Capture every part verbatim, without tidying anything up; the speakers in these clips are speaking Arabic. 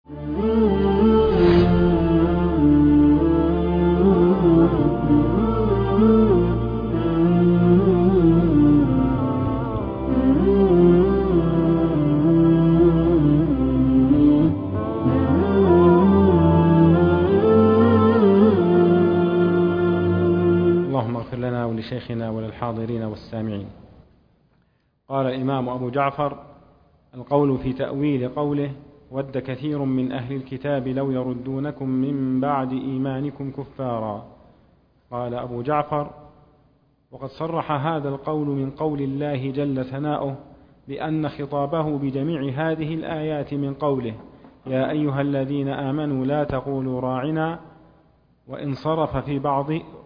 اللهم اغفر لنا ولشيخنا وللحاضرين والسامعين. قال الإمام أبو جعفر: القول في تأويل قوله: ود كثير من أهل الكتاب لو يردونكم من بعد إيمانكم كفارا. قال أبو جعفر: وقد صرح هذا القول من قول الله جل ثناؤه بأن خطابه بجميع هذه الآيات من قوله: يا أيها الذين آمنوا لا تقولوا راعنا، وإن صرف في بعض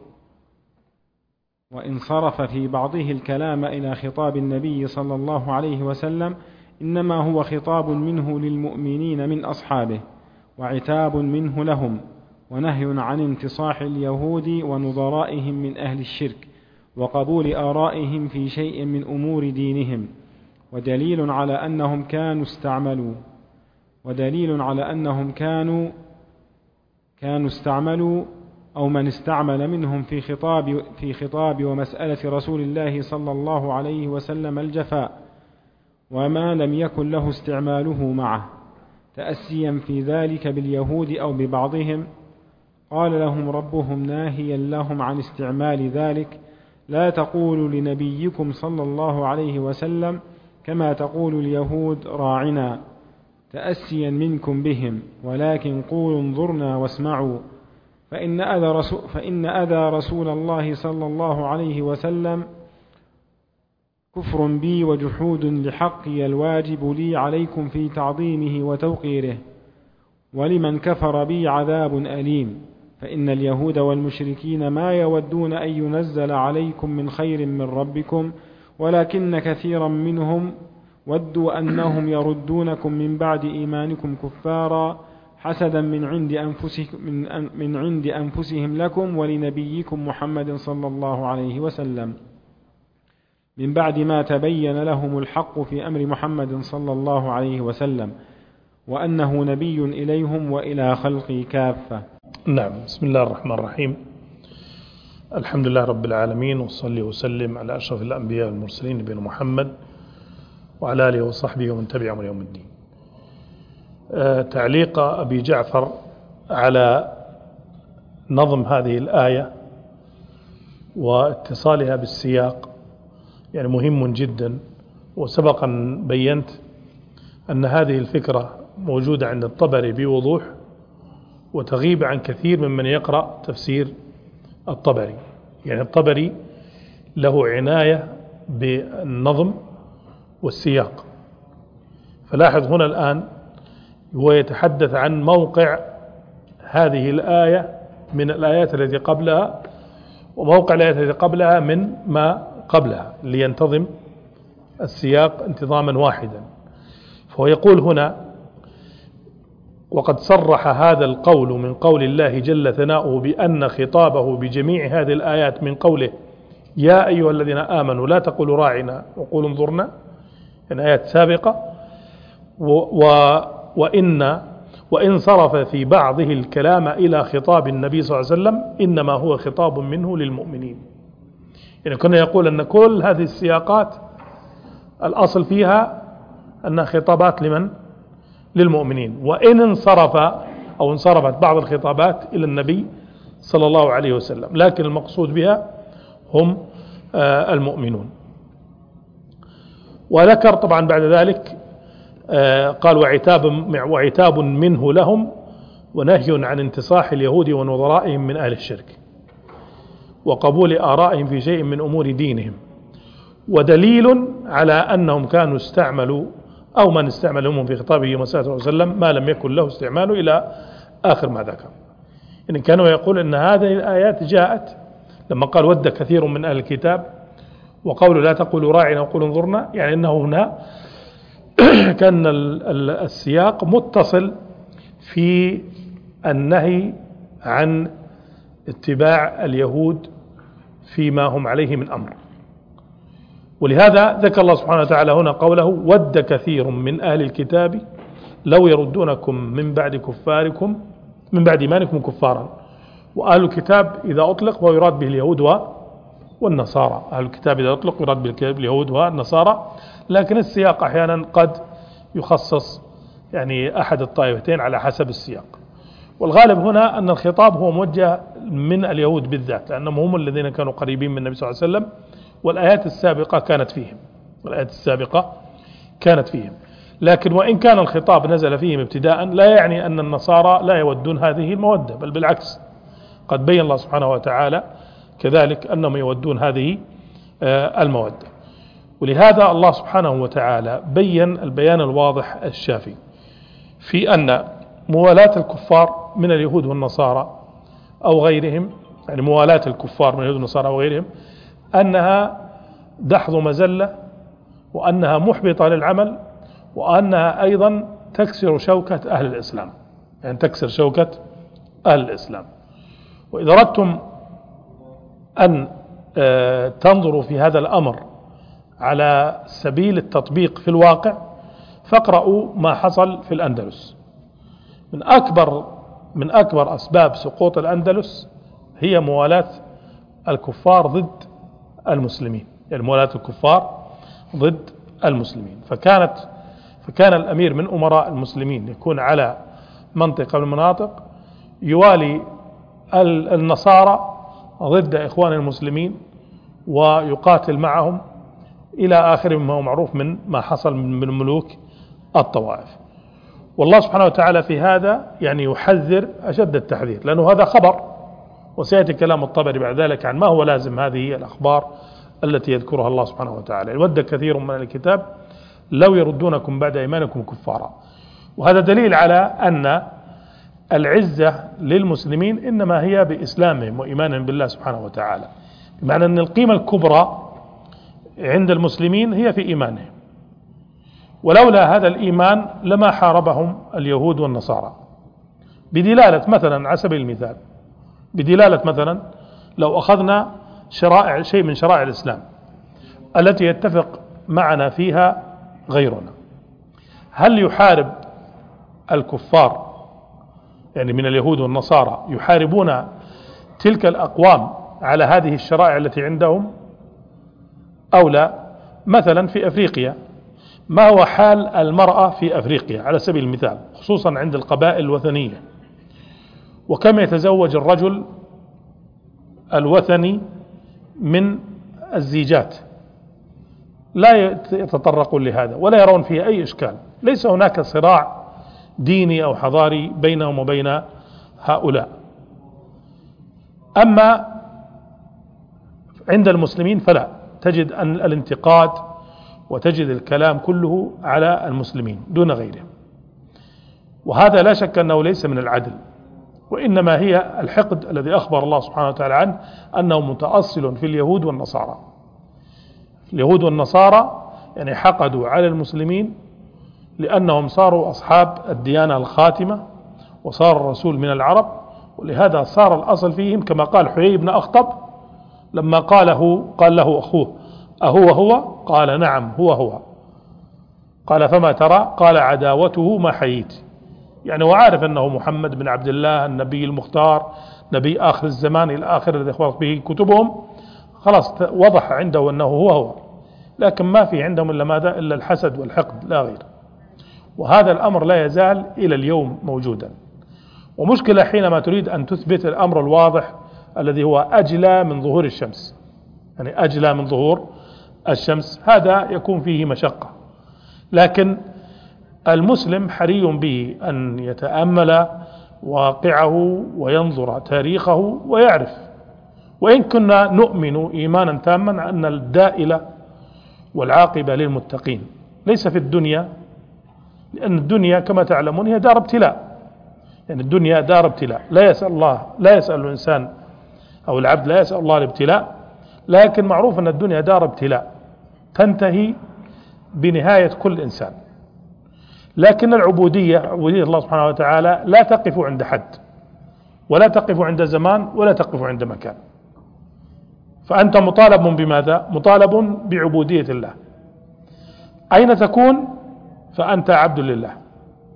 وإن صرف في بعضه الكلام إلى خطاب النبي صلى الله عليه وسلم إنما هو خطاب منه للمؤمنين من أصحابه، وعتاب منه لهم، ونهي عن انتصاح اليهود ونظرائهم من أهل الشرك، وقبول آرائهم في شيء من أمور دينهم، ودليل على أنهم كانوا استعملوا ودليل على أنهم كانوا كانوا استعملوا أو من استعمل منهم في خطاب في خطاب ومسألة رسول الله صلى الله عليه وسلم الجفاء، وما لم يكن له استعماله معه، تأسيا في ذلك باليهود أو ببعضهم. قال لهم ربهم ناهيا لهم عن استعمال ذلك: لا تقولوا لنبيكم صلى الله عليه وسلم كما تقول اليهود راعنا، تأسيا منكم بهم، ولكن قولوا انظرنا واسمعوا، فإن أذى رسول, فإن أذى رسول الله صلى الله عليه وسلم كفر بي وجحود لحقي الواجب لي عليكم في تعظيمه وتوقيره، ولمن كفر بي عذاب أليم، فإن اليهود والمشركين ما يودون أن ينزل عليكم من خير من ربكم، ولكن كثيرا منهم ودوا أنهم يردونكم من بعد إيمانكم كفارا حسدا من عند أنفسهم, من, من عند أنفسهم لكم ولنبيكم محمد صلى الله عليه وسلم، من بعد ما تبين لهم الحق في أمر محمد صلى الله عليه وسلم، وأنه نبي إليهم وإلى خلقي كافة. نعم. بسم الله الرحمن الرحيم. الحمد لله رب العالمين، وصلي وسلم على أشرف الأنبياء والمرسلين نبينا محمد وعلى آله وصحبه ومن تبعهم يوم الدين. أه تعليق أبي جعفر على نظم هذه الآية واتصالها بالسياق يعني مهم جدا، وسبقا بينت أن هذه الفكرة موجودة عند الطبري بوضوح، وتغيب عن كثير ممن يقرأ تفسير الطبري. يعني الطبري له عناية بالنظم والسياق. فلاحظ هنا الآن هو يتحدث عن موقع هذه الآية من الآيات التي قبلها، وموقع الآيات التي قبلها من ما قبلها، لينتظم السياق انتظاما واحدا. فهو يقول هنا: وقد صرح هذا القول من قول الله جل ثناؤه بأن خطابه بجميع هذه الآيات من قوله: يا أيها الذين آمنوا لا تقولوا راعنا وقولوا انظرنا، يعني آيات سابقة. و و وإن وإن صرف في بعضه الكلام إلى خطاب النبي صلى الله عليه وسلم إنما هو خطاب منه للمؤمنين. يعني كنا يقول أن كل هذه السياقات الأصل فيها أنها خطابات لمن؟ للمؤمنين. وإن انصرف أو انصرفت بعض الخطابات إلى النبي صلى الله عليه وسلم، لكن المقصود بها هم المؤمنون. وذكر طبعا بعد ذلك قال: وعتاب, وعتاب منه لهم، ونهي عن انتصاح اليهود ونظرائهم من أهل الشرك، وقبول آرائهم في شيء من أمور دينهم، ودليل على أنهم كانوا استعملوا أو من استعملهم في خطابه ومسألة صلى الله عليه وسلم ما لم يكن له استعماله إلى آخر ما ذكر. إن كانوا يقول أن هذه الآيات جاءت لما قال: ود كثير من أهل الكتاب، وقولوا لا تقولوا راعنا وقولوا انظرنا، يعني أنه هنا كان السياق متصل في النهي عن اتباع اليهود فيما هم عليه من أمر. ولهذا ذكر الله سبحانه وتعالى هنا قوله: ود كثير من أهل الكتاب لو يردونكم من بعد كفاركم من بعد إيمانكم كفارا. وأهل الكتاب إذا أطلق فهو يراد به اليهود والنصارى، أهل الكتاب إذا أطلق يراد به اليهود والنصارى، لكن السياق أحيانا قد يخصص يعني أحد الطائفتين على حسب السياق. والغالب هنا أن الخطاب هو موجه من اليهود بالذات، لأنهم هم الذين كانوا قريبين من النبي صلى الله عليه وسلم، والآيات السابقة كانت فيهم والآيات السابقة كانت فيهم. لكن وإن كان الخطاب نزل فيهم ابتداء لا يعني أن النصارى لا يودون هذه المودة، بل بالعكس، قد بين الله سبحانه وتعالى كذلك أنهم يودون هذه المودة. ولهذا الله سبحانه وتعالى بين البيان الواضح الشافي في أن موالاة الكفار من اليهود والنصارى أو غيرهم، يعني موالاة الكفار من اليهود والنصارى أو غيرهم، أنها دحض مزلة، وأنها محبطة للعمل، وأنها أيضا تكسر شوكة أهل الإسلام، يعني تكسر شوكة أهل الإسلام. وإذا أردتم أن تنظروا في هذا الأمر على سبيل التطبيق في الواقع، فاقرأوا ما حصل في الأندلس. من أكبر من أكبر أسباب سقوط الأندلس هي موالاة الكفار ضد المسلمين، يعني موالاة الكفار ضد المسلمين. فكانت فكان الأمير من أمراء المسلمين يكون على منطقة من المناطق يوالي النصارى ضد إخوان المسلمين ويقاتل معهم إلى آخر ما هو معروف من ما حصل من ملوك الطوائف. والله سبحانه وتعالى في هذا يعني يحذر أشد التحذير، لأنه هذا خبر، وسيأتي كلام الطبري بعد ذلك عن ما هو لازم هذه الأخبار التي يذكرها الله سبحانه وتعالى. يود كثير من الكتاب لو يردونكم بعد إيمانكم كفارا. وهذا دليل على أن العزة للمسلمين إنما هي بإسلامهم وإيمانهم بالله سبحانه وتعالى، بمعنى أن القيمة الكبرى عند المسلمين هي في إيمانهم، ولولا هذا الإيمان لما حاربهم اليهود والنصارى. بدلالة مثلا على سبيل المثال، بدلالة مثلا لو أخذنا شرائع شيء من شرائع الإسلام التي يتفق معنا فيها غيرنا، هل يحارب الكفار يعني من اليهود والنصارى يحاربون تلك الأقوام على هذه الشرائع التي عندهم أو لا؟ مثلا في أفريقيا، ما هو حال المرأة في أفريقيا على سبيل المثال، خصوصا عند القبائل الوثنية، وكم يتزوج الرجل الوثني من الزيجات؟ لا يتطرقون لهذا ولا يرون فيه أي إشكال، ليس هناك صراع ديني أو حضاري بينهم وبين هؤلاء. أما عند المسلمين فلا، تجد أن الانتقاد وتجد الكلام كله على المسلمين دون غيرهم، وهذا لا شك أنه ليس من العدل، وإنما هي الحقد الذي أخبر الله سبحانه وتعالى عنه أنه متأصل في اليهود والنصارى. اليهود والنصارى يعني حقدوا على المسلمين لأنهم صاروا أصحاب الديانة الخاتمة، وصار الرسول من العرب، ولهذا صار الأصل فيهم كما قال حيي بن أخطب لما قاله قال له أخوه أهو هو؟ قال نعم هو هو. قال فما ترى؟ قال عداوته ما حييت، يعني وعارف أنه محمد بن عبد الله النبي المختار نبي آخر الزمان إلى آخر الذي أخبرت به كتبهم، خلاص وضح عنده أنه هو هو، لكن ما في عندهم إلا ماذا؟ إلا الحسد والحقد لا غير. وهذا الأمر لا يزال إلى اليوم موجودا. ومشكلة حينما تريد أن تثبت الأمر الواضح الذي هو أجلى من ظهور الشمس، يعني أجلى من ظهور الشمس، هذا يكون فيه مشقة. لكن المسلم حري به أن يتأمل واقعه وينظر تاريخه ويعرف، وإن كنا نؤمن إيمانا تاما أن الدائلة والعاقبة للمتقين ليس في الدنيا، لأن الدنيا كما تعلمون هي دار ابتلاء، يعني الدنيا دار ابتلاء، لا يسأل الله لا يسأل الإنسان أو العبد لا يسأل الله الابتلاء، لكن معروف أن الدنيا دار ابتلاء تنتهي بنهاية كل إنسان. لكن العبودية عبودية الله سبحانه وتعالى لا تقف عند حد، ولا تقف عند زمان، ولا تقف عند مكان. فأنت مطالب بماذا؟ مطالب بعبودية الله. أين تكون؟ فأنت عبد لله.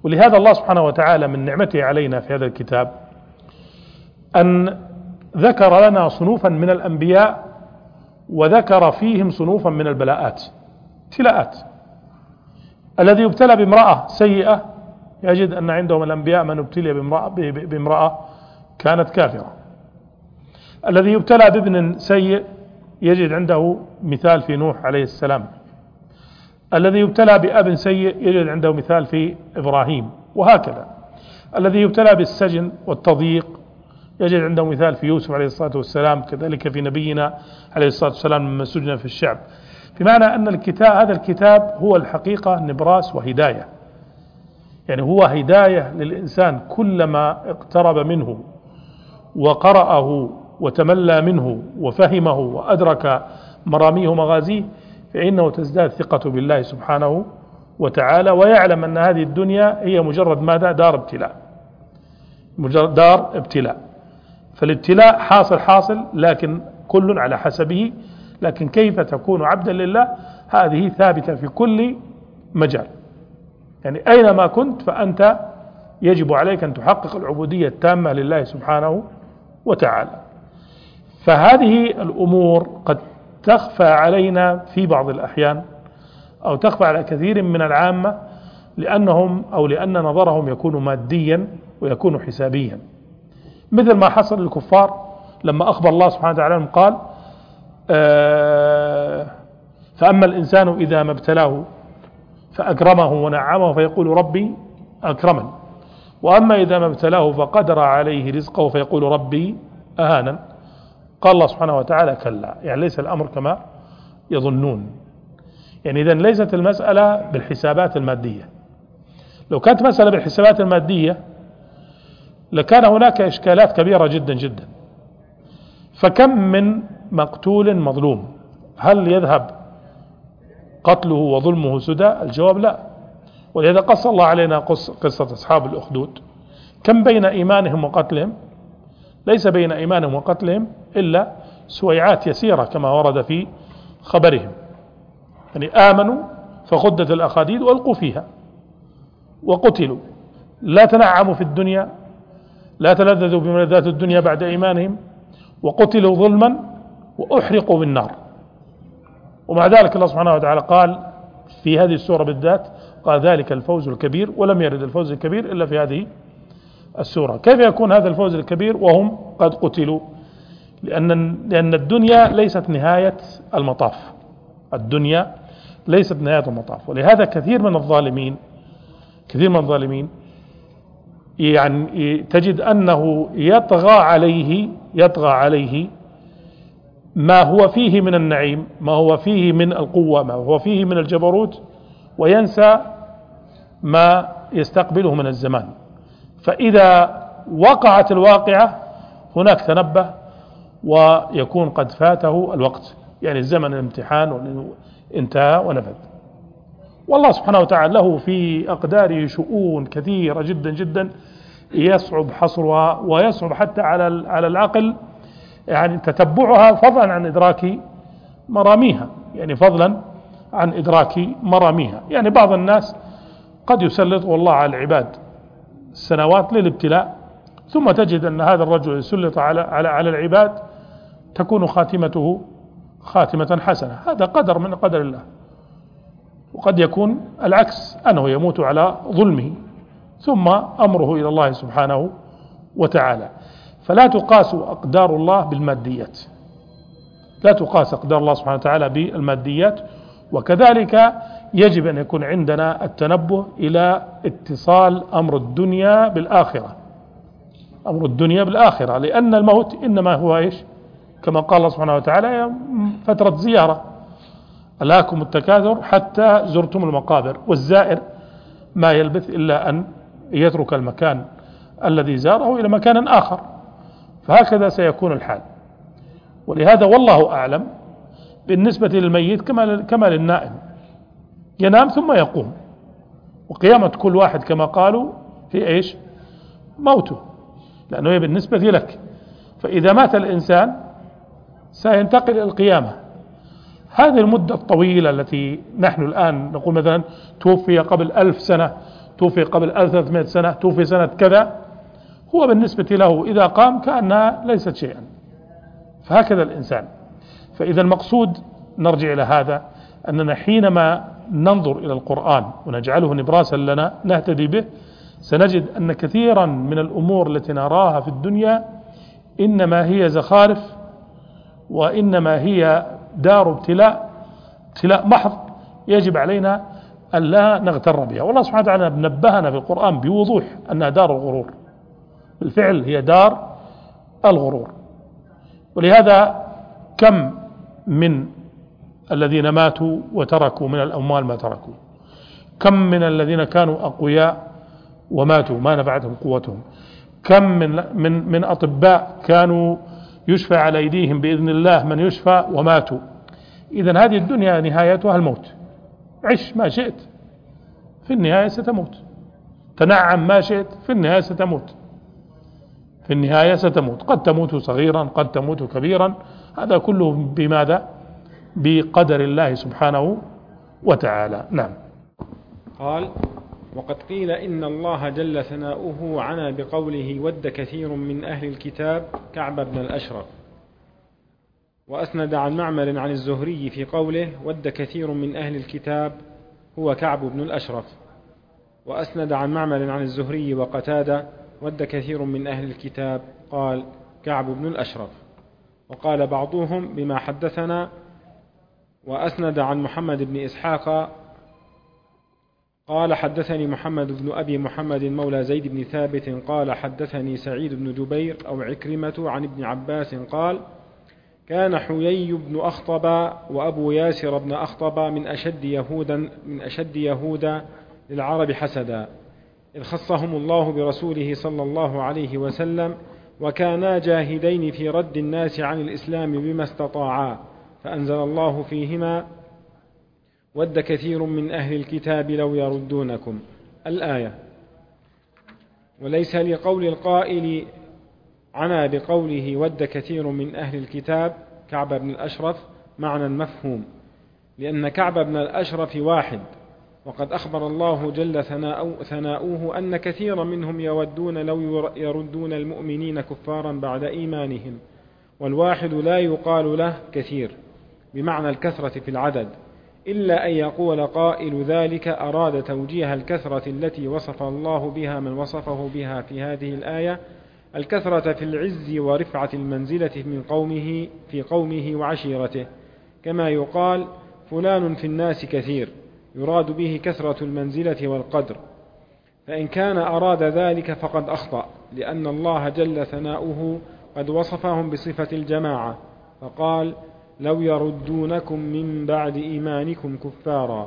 ولهذا الله سبحانه وتعالى من نعمته علينا في هذا الكتاب أن ذكر لنا صنوفا من الأنبياء وذكر فيهم صنوفا من البلاءات، ابتلاءات. الذي يبتلى بامرأة سيئة يجد أن عندهم الأنبياء من ابتلي بامرأة, بامرأة كانت كافرة. الذي يبتلى بابن سيء يجد عنده مثال في نوح عليه السلام. الذي يبتلى بأب سيء يجد عنده مثال في إبراهيم، وهكذا. الذي يبتلى بالسجن والتضييق يجد عنده مثال في يوسف عليه الصلاة والسلام، كذلك في نبينا عليه الصلاة والسلام لما سجن في الشعب. بمعنى أن الكتاب هذا الكتاب هو الحقيقة نبراس وهداية، يعني هو هداية للإنسان كلما اقترب منه وقرأه وتملى منه وفهمه وأدرك مراميه ومغازيه، فإنه تزداد ثقة بالله سبحانه وتعالى، ويعلم أن هذه الدنيا هي مجرد ماذا؟ دار ابتلاء، مجرد دار ابتلاء. فالابتلاء حاصل حاصل، لكن كل على حسبه، لكن كيف تكون عبدا لله هذه ثابتة في كل مجال. يعني أينما كنت فأنت يجب عليك أن تحقق العبودية التامة لله سبحانه وتعالى. فهذه الأمور قد تخفى علينا في بعض الأحيان، أو تخفى على كثير من العامة، لأنهم أو لأن نظرهم يكون ماديا ويكون حسابيا، مثل ما حصل للكفار لما أخبر الله سبحانه وتعالى قال آه فأما الإنسان إذا ما ابتلاه فأكرمه ونعمه فيقول ربي أكرمن، وأما إذا ما ابتلاه فقدر عليه رزقه فيقول ربي أهانا. قال الله سبحانه وتعالى كلا، يعني ليس الأمر كما يظنون. يعني إذن ليست المسألة بالحسابات المادية. لو كانت مسألة بالحسابات المادية لكان هناك إشكالات كبيرة جدا جدا. فكم من مقتول مظلوم، هل يذهب قتله وظلمه سدى؟ الجواب لا. ولهذا قص الله علينا قصة أصحاب الأخدود، كم بين إيمانهم وقتلهم؟ ليس بين إيمانهم وقتلهم إلا سويعات يسيرة كما ورد في خبرهم. يعني آمنوا فخدت الأخاديد وألقوا فيها وقتلوا، لا تنعموا في الدنيا، لا تلذذوا بملذات الدنيا بعد إيمانهم، وقتلوا ظلما وأحرقوا بالنار. ومع ذلك الله سبحانه وتعالى قال في هذه السورة بالذات، قال ذلك الفوز الكبير، ولم يرد الفوز الكبير إلا في هذه السورة. كيف يكون هذا الفوز الكبير وهم قد قتلوا؟ لأن لأن الدنيا ليست نهاية المطاف، الدنيا ليست نهاية المطاف. ولهذا كثير من الظالمين كثير من الظالمين يعني تجد أنه يطغى عليه يطغى عليه ما هو فيه من النعيم، ما هو فيه من القوة، ما هو فيه من الجبروت، وينسى ما يستقبله من الزمان. فإذا وقعت الواقعة هناك تنبه ويكون قد فاته الوقت، يعني الزمن الامتحان انتهى ونفذ. والله سبحانه وتعالى له في أقداره شؤون كثيرة جدا جدا يصعب حصرها، ويصعب حتى على على العقل يعني تتبعها، فضلا عن إدراك مراميها، يعني فضلا عن إدراك مراميها. يعني بعض الناس قد يسلط الله على العباد سنوات للابتلاء، ثم تجد أن هذا الرجل يسلط على على على العباد تكون خاتمته خاتمة حسنة. هذا قدر من قدر الله. وقد يكون العكس، أنه يموت على ظلمه ثم أمره إلى الله سبحانه وتعالى. فلا تقاس أقدار الله بالماديات، لا تقاس أقدار الله سبحانه وتعالى بالماديات. وكذلك يجب أن يكون عندنا التنبه إلى اتصال أمر الدنيا بالآخرة، أمر الدنيا بالآخرة، لأن الموت إنما هو إيش؟ كما قال الله سبحانه وتعالى فترة زيارة، ألهاكم التكاثر حتى زرتم المقابر، والزائر ما يلبث إلا أن يترك المكان الذي زاره إلى مكان آخر. فهكذا سيكون الحال. ولهذا والله أعلم بالنسبة للميت كما كما للنائم، ينام ثم يقوم، وقيامة كل واحد كما قالوا في إيش؟ موته، لأنه هي بالنسبة لك. فإذا مات الإنسان سينتقل إلى القيامة. هذه المدة الطويلة التي نحن الآن نقول مثلا توفي قبل ألف سنة، توفي قبل ألف وثلاثمائة سنة، توفي سنة كذا، هو بالنسبة له إذا قام كأنها ليست شيئا. فهكذا الإنسان. فإذا المقصود نرجع إلى هذا، أننا حينما ننظر إلى القرآن ونجعله نبراسا لنا نهتدي به، سنجد أن كثيرا من الأمور التي نراها في الدنيا إنما هي زخارف، وإنما هي دار ابتلاء، ابتلاء محض، يجب علينا أن لا نغتر بها. والله سبحانه وتعالى نبهنا في القرآن بوضوح أنها دار الغرور، بالفعل هي دار الغرور. ولهذا كم من الذين ماتوا وتركوا من الأموال ما تركوا، كم من الذين كانوا أقوياء وماتوا ما نفعتهم قوتهم، كم من من من أطباء كانوا يشفى على أيديهم بإذن الله من يشفى وماتوا. إذن هذه الدنيا نهايتها الموت، عش ما شئت في النهاية ستموت، تنعم ما شئت في النهاية ستموت، في النهاية ستموت، قد تموت صغيرا قد تموت كبيرا، هذا كله بماذا؟ بقدر الله سبحانه وتعالى. نعم. قال: وقد قيل إن الله جل ثناؤه عنى بقوله: ود كثير من أهل الكتاب كعب بن الأشرف. وأسند عن معمر عن الزهري في قوله: ود كثير من أهل الكتاب هو كعب بن الأشرف. وأسند عن معمر عن الزهري وقتادة: ود كثير من أهل الكتاب قال كعب بن الأشرف. وقال بعضهم بما حدثنا. وأسند عن محمد بن إسحاق قال حدثني محمد بن أبي محمد مولى زيد بن ثابت قال حدثني سعيد بن جبير أو عكرمة عن ابن عباس قال: كان حيي بن أخطب وأبو ياسر بن أخطب من أشد يهودا من أشد يهودا للعرب حسدا، إذ خصهم الله برسوله صلى الله عليه وسلم، وكانا جاهدين في رد الناس عن الإسلام بما استطاعا، فأنزل الله فيهما: ود كثير من أهل الكتاب لو يردونكم، الآية. وليس لقول القائل عنا بقوله ود كثير من أهل الكتاب كعب بن الأشرف معنى مفهوم، لأن كعب بن الأشرف واحد، وقد أخبر الله جل ثناؤه أن كثيرا منهم يودون لو يردون المؤمنين كفارا بعد إيمانهم، والواحد لا يقال له كثير بمعنى الكثرة في العدد، إلا أن يقول قائل ذلك أراد توجيه الكثرة التي وصف الله بها من وصفه بها في هذه الآية، الكثرة في العز ورفعة المنزلة من قومه في قومه وعشيرته، كما يقال فلان في الناس كثير، يراد به كثرة المنزلة والقدر. فإن كان أراد ذلك فقد أخطأ، لأن الله جل ثناؤه قد وصفهم بصفة الجماعة، فقال: لو يردونكم من بعد إيمانكم كفارا،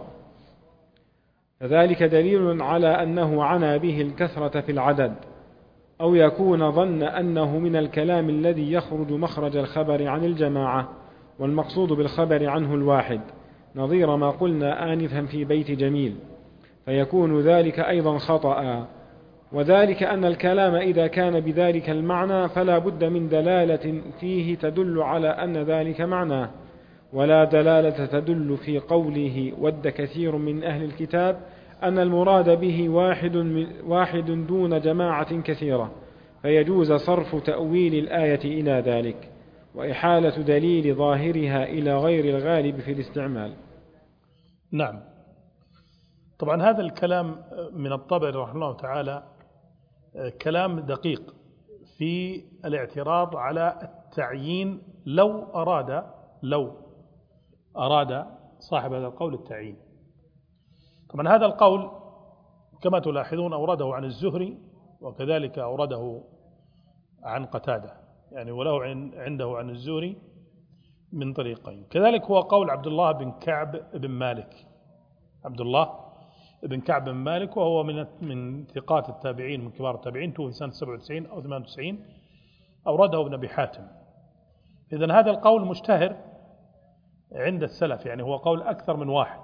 فذلك دليل على أنه عنى به الكثرة في العدد، أو يكون ظن أنه من الكلام الذي يخرج مخرج الخبر عن الجماعة، والمقصود بالخبر عنه الواحد، نظير ما قلنا آنفا في بيت جميل، فيكون ذلك أيضا خطأ. وذلك أن الكلام إذا كان بذلك المعنى فلا بد من دلالة فيه تدل على أن ذلك معناه، ولا دلالة تدل في قوله ود كثير من أهل الكتاب أن المراد به واحد, من واحد دون جماعة كثيرة، فيجوز صرف تأويل الآية إلى ذلك، وإحالة دليل ظاهرها إلى غير الغالب في الاستعمال. نعم. طبعا هذا الكلام من الطبري رحمه الله تعالى كلام دقيق في الاعتراض على التعيين لو أراد لو أراد صاحب هذا القول التعيين. طبعا هذا القول كما تلاحظون أورده عن الزهري، وكذلك أورده عن قتادة، يعني وله عنده عن الزهري من طريقين. كذلك هو قول عبد الله بن كعب بن مالك، عبد الله بن كعب بن مالك، وهو من من ثقات التابعين، من كبار التابعين، توفي سنة سبعة وتسعين أو ثمانية وتسعين، أورده ابن أبي حاتم. إذن هذا القول مشتهر عند السلف، يعني هو قول أكثر من واحد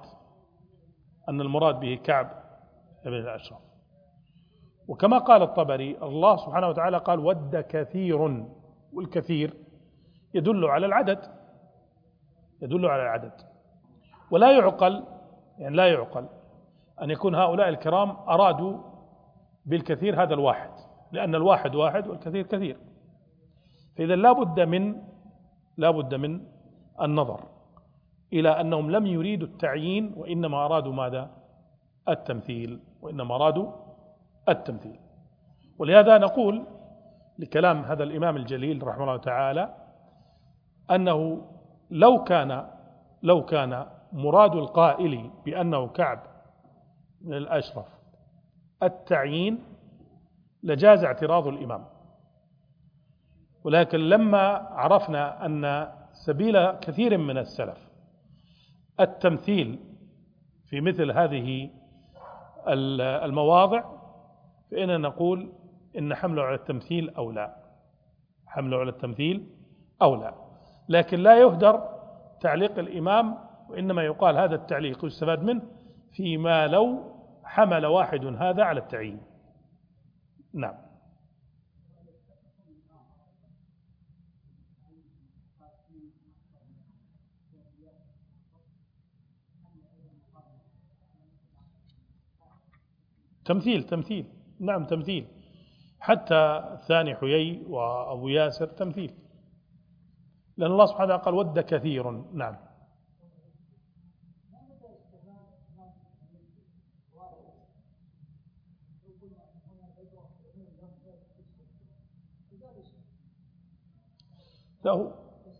أن المراد به كعب بن الأشرف. وكما قال الطبري، الله سبحانه وتعالى قال ود كثير، والكثير يدل على العدد، يدل على العدد، ولا يعقل، يعني لا يعقل أن يكون هؤلاء الكرام أرادوا بالكثير هذا الواحد، لأن الواحد واحد والكثير كثير. فإذا لا بد من لا بد من النظر إلى أنهم لم يريدوا التعيين، وإنما أرادوا ماذا؟ التمثيل، وإنما أرادوا التمثيل. ولهذا نقول لكلام هذا الإمام الجليل رحمه الله تعالى أنه لو كان لو كان مراد القائل بأنه كعب من الأشرف التعيين لجاز اعتراض الإمام، ولكن لما عرفنا أن سبيل كثير من السلف التمثيل في مثل هذه المواضع، فإننا نقول إن حمله على التمثيل أو لا، حمله على التمثيل أو لا، لكن لا يهدر تعليق الإمام، وإنما يقال هذا التعليق يستفاد منه فيما لو حمل واحد هذا على التعيين. نعم. تمثيل تمثيل نعم تمثيل، حتى ثاني حيي وأبو ياسر تمثيل، لأن الله سبحانه وتعالى قال ود كثير. نعم. له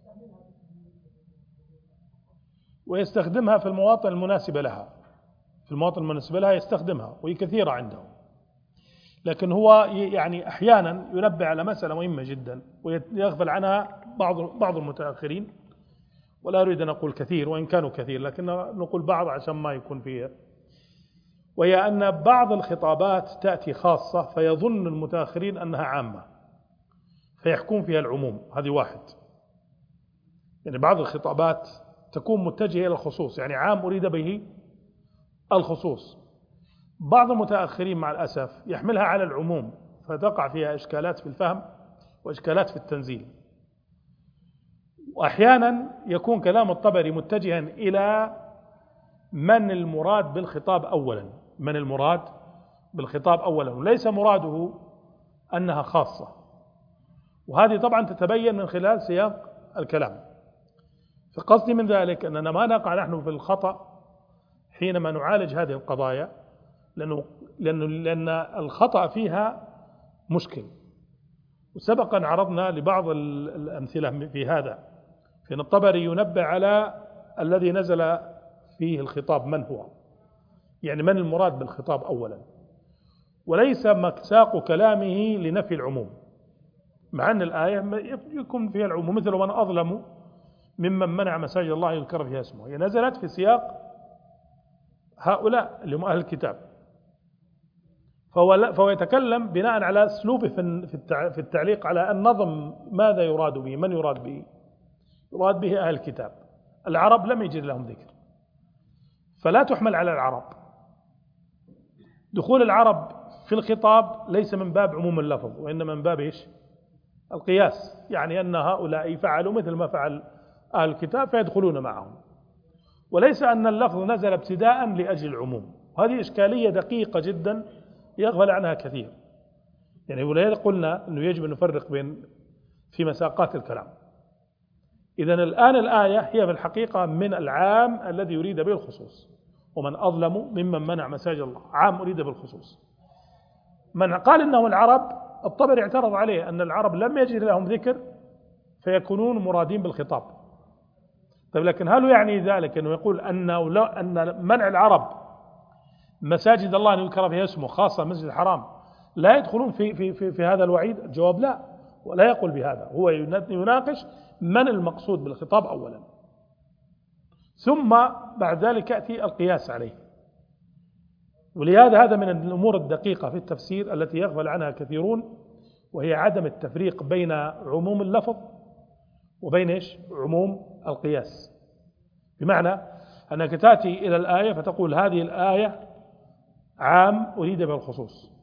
ويستخدمها في المواطن المناسبة لها، في المواطن المناسبة لها يستخدمها، وهي كثيرة عنده. لكن هو يعني أحيانا ينبه على مسألة مهمة جدا ويغفل عنها بعض بعض المتأخرين، ولا أريد أن أقول كثير وإن كانوا كثير، لكن نقول بعض عشان ما يكون فيها، وهي أن بعض الخطابات تأتي خاصة فيظن المتأخرين أنها عامة فيحكم فيها العموم. هذه واحد، يعني بعض الخطابات تكون متجهة إلى الخصوص، يعني عام أريد به الخصوص. بعض المتأخرين مع الأسف يحملها على العموم فتقع فيها إشكالات في الفهم وإشكالات في التنزيل. وأحيانا يكون كلام الطبري متجها إلى من المراد بالخطاب أولا، من المراد بالخطاب أولا، وليس مراده أنها خاصة. وهذه طبعا تتبين من خلال سياق الكلام. فقصدي من ذلك أننا ما نقع نحن في الخطأ حينما نعالج هذه القضايا، لأنه لأنه لأن الخطأ فيها مشكل. وسبقا عرضنا لبعض الأمثلة في هذا، فإن الطبري ينبه على الذي نزل فيه الخطاب من هو، يعني من المراد بالخطاب أولا، وليس مساق كلامه لنفي العموم، مع أن الآية يكون فيها العموم، مثل من أظلم ممن منع مساجد الله يذكر فيها اسمه. هي نزلت في سياق هؤلاء اللي هم أهل الكتاب، فهو, فهو يتكلم بناء على أسلوبه في التعليق على النظم ماذا يراد به، من يراد به، يراد به أهل الكتاب. العرب لم يجد لهم ذكر، فلا تحمل على العرب. دخول العرب في الخطاب ليس من باب عموم اللفظ، وإنما من باب إيش؟ القياس، يعني أن هؤلاء فعلوا مثل ما فعل أهل الكتاب فيدخلون معهم، وليس أن اللفظ نزل ابتداء لأجل العموم. هذه إشكالية دقيقة جدا يغفل عنها كثير، يعني ولهذا قلنا أنه يجب أن نفرق بين في مساقات الكلام. إذن الآن الآية هي في الحقيقة من العام الذي يريد به الخصوص، ومن أظلم ممن منع مساجد الله، عام أريد بالخصوص. من قال إنه العرب، الطبري اعترض عليه أن العرب لم يجد لهم ذكر فيكونون مرادين بالخطاب. طيب لكن هل يعني ذلك أنه يقول أنه لا أن منع العرب مساجد الله أن يذكر فيها اسمه خاصة المسجد الحرام لا يدخلون في, في, في, في هذا الوعيد؟ الجواب لا، ولا يقول بهذا. هو يناقش من المقصود بالخطاب أولا، ثم بعد ذلك يأتي القياس عليه. ولهذا هذا من الأمور الدقيقة في التفسير التي يغفل عنها كثيرون، وهي عدم التفريق بين عموم اللفظ وبين إيش؟ عموم القياس. بمعنى أنك تأتي إلى الآية فتقول هذه الآية عام أريد بالخصوص،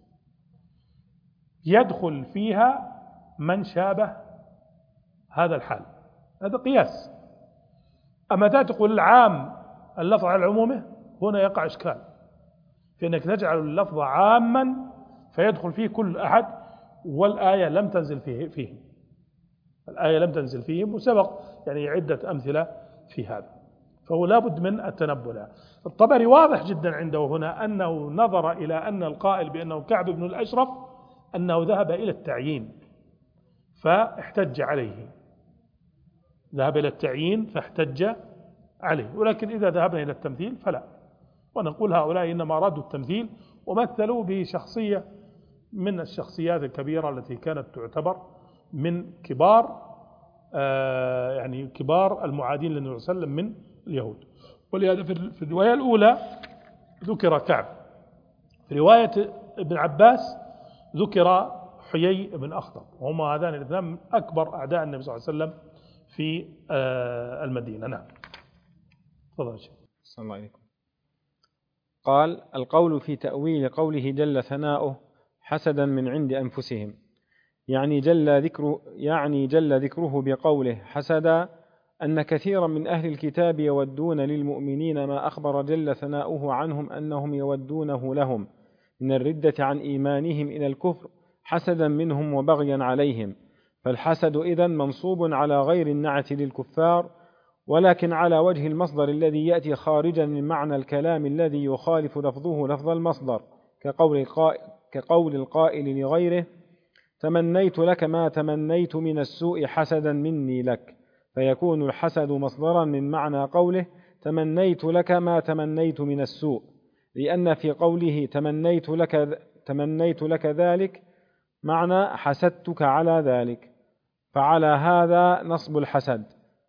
يدخل فيها من شابه هذا الحال، هذا قياس. أما تقول العام اللفظ على عمومه، هنا يقع إشكال. فإنك تجعل اللفظ عاما فيدخل فيه كل أحد، والآية لم تنزل فيه فيهم الآية لم تنزل فيهم وسبق يعني عدة أمثلة في هذا، فهو لابد من التنبه لها. الطبري واضح جدا عنده هنا أنه نظر إلى أن القائل بأنه كعب بن الأشرف أنه ذهب إلى التعيين فاحتج عليه، ذهب إلى التعيين فاحتج عليه، ولكن إذا ذهبنا إلى التمثيل فلا، ونقول هؤلاء إنما أرادوا التمثيل ومثلوا بشخصية من الشخصيات الكبيرة التي كانت تعتبر من كبار آه يعني كبار المعادين للنبي صلى الله عليه وسلم من اليهود. ولهذا في الرواية الأولى ذكر كعب، في رواية ابن عباس ذكر حيي بن أخطب، وهما هذان الاثنان من أكبر أعداء النبي صلى الله عليه وسلم في آه المدينة. نعم تفضل شيخ. صلى الله عليكم. قال: القول في تأويل قوله جل ثناؤه حسدا من عند أنفسهم، يعني جل ذكره يعني جل ذكره بقوله حسدا أن كثيرا من أهل الكتاب يودون للمؤمنين ما أخبر جل ثناؤه عنهم أنهم يودونه لهم من الردة عن إيمانهم إلى الكفر حسدا منهم وبغيا عليهم، فالحسد إذن منصوب على غير النعت للكفار، ولكن على وجه المصدر الذي يأتي خارجا من معنى الكلام الذي يخالف لفظه لفظ المصدر، كقول القائل, كقول القائل لغيره تمنيت لك ما تمنيت من السوء حسدا مني لك، فيكون الحسد مصدرا من معنى قوله تمنيت لك ما تمنيت من السوء، لأن في قوله تمنيت لك, تمنيت لك ذلك معنى حسدتك على ذلك، فعلى هذا نصب الحسد،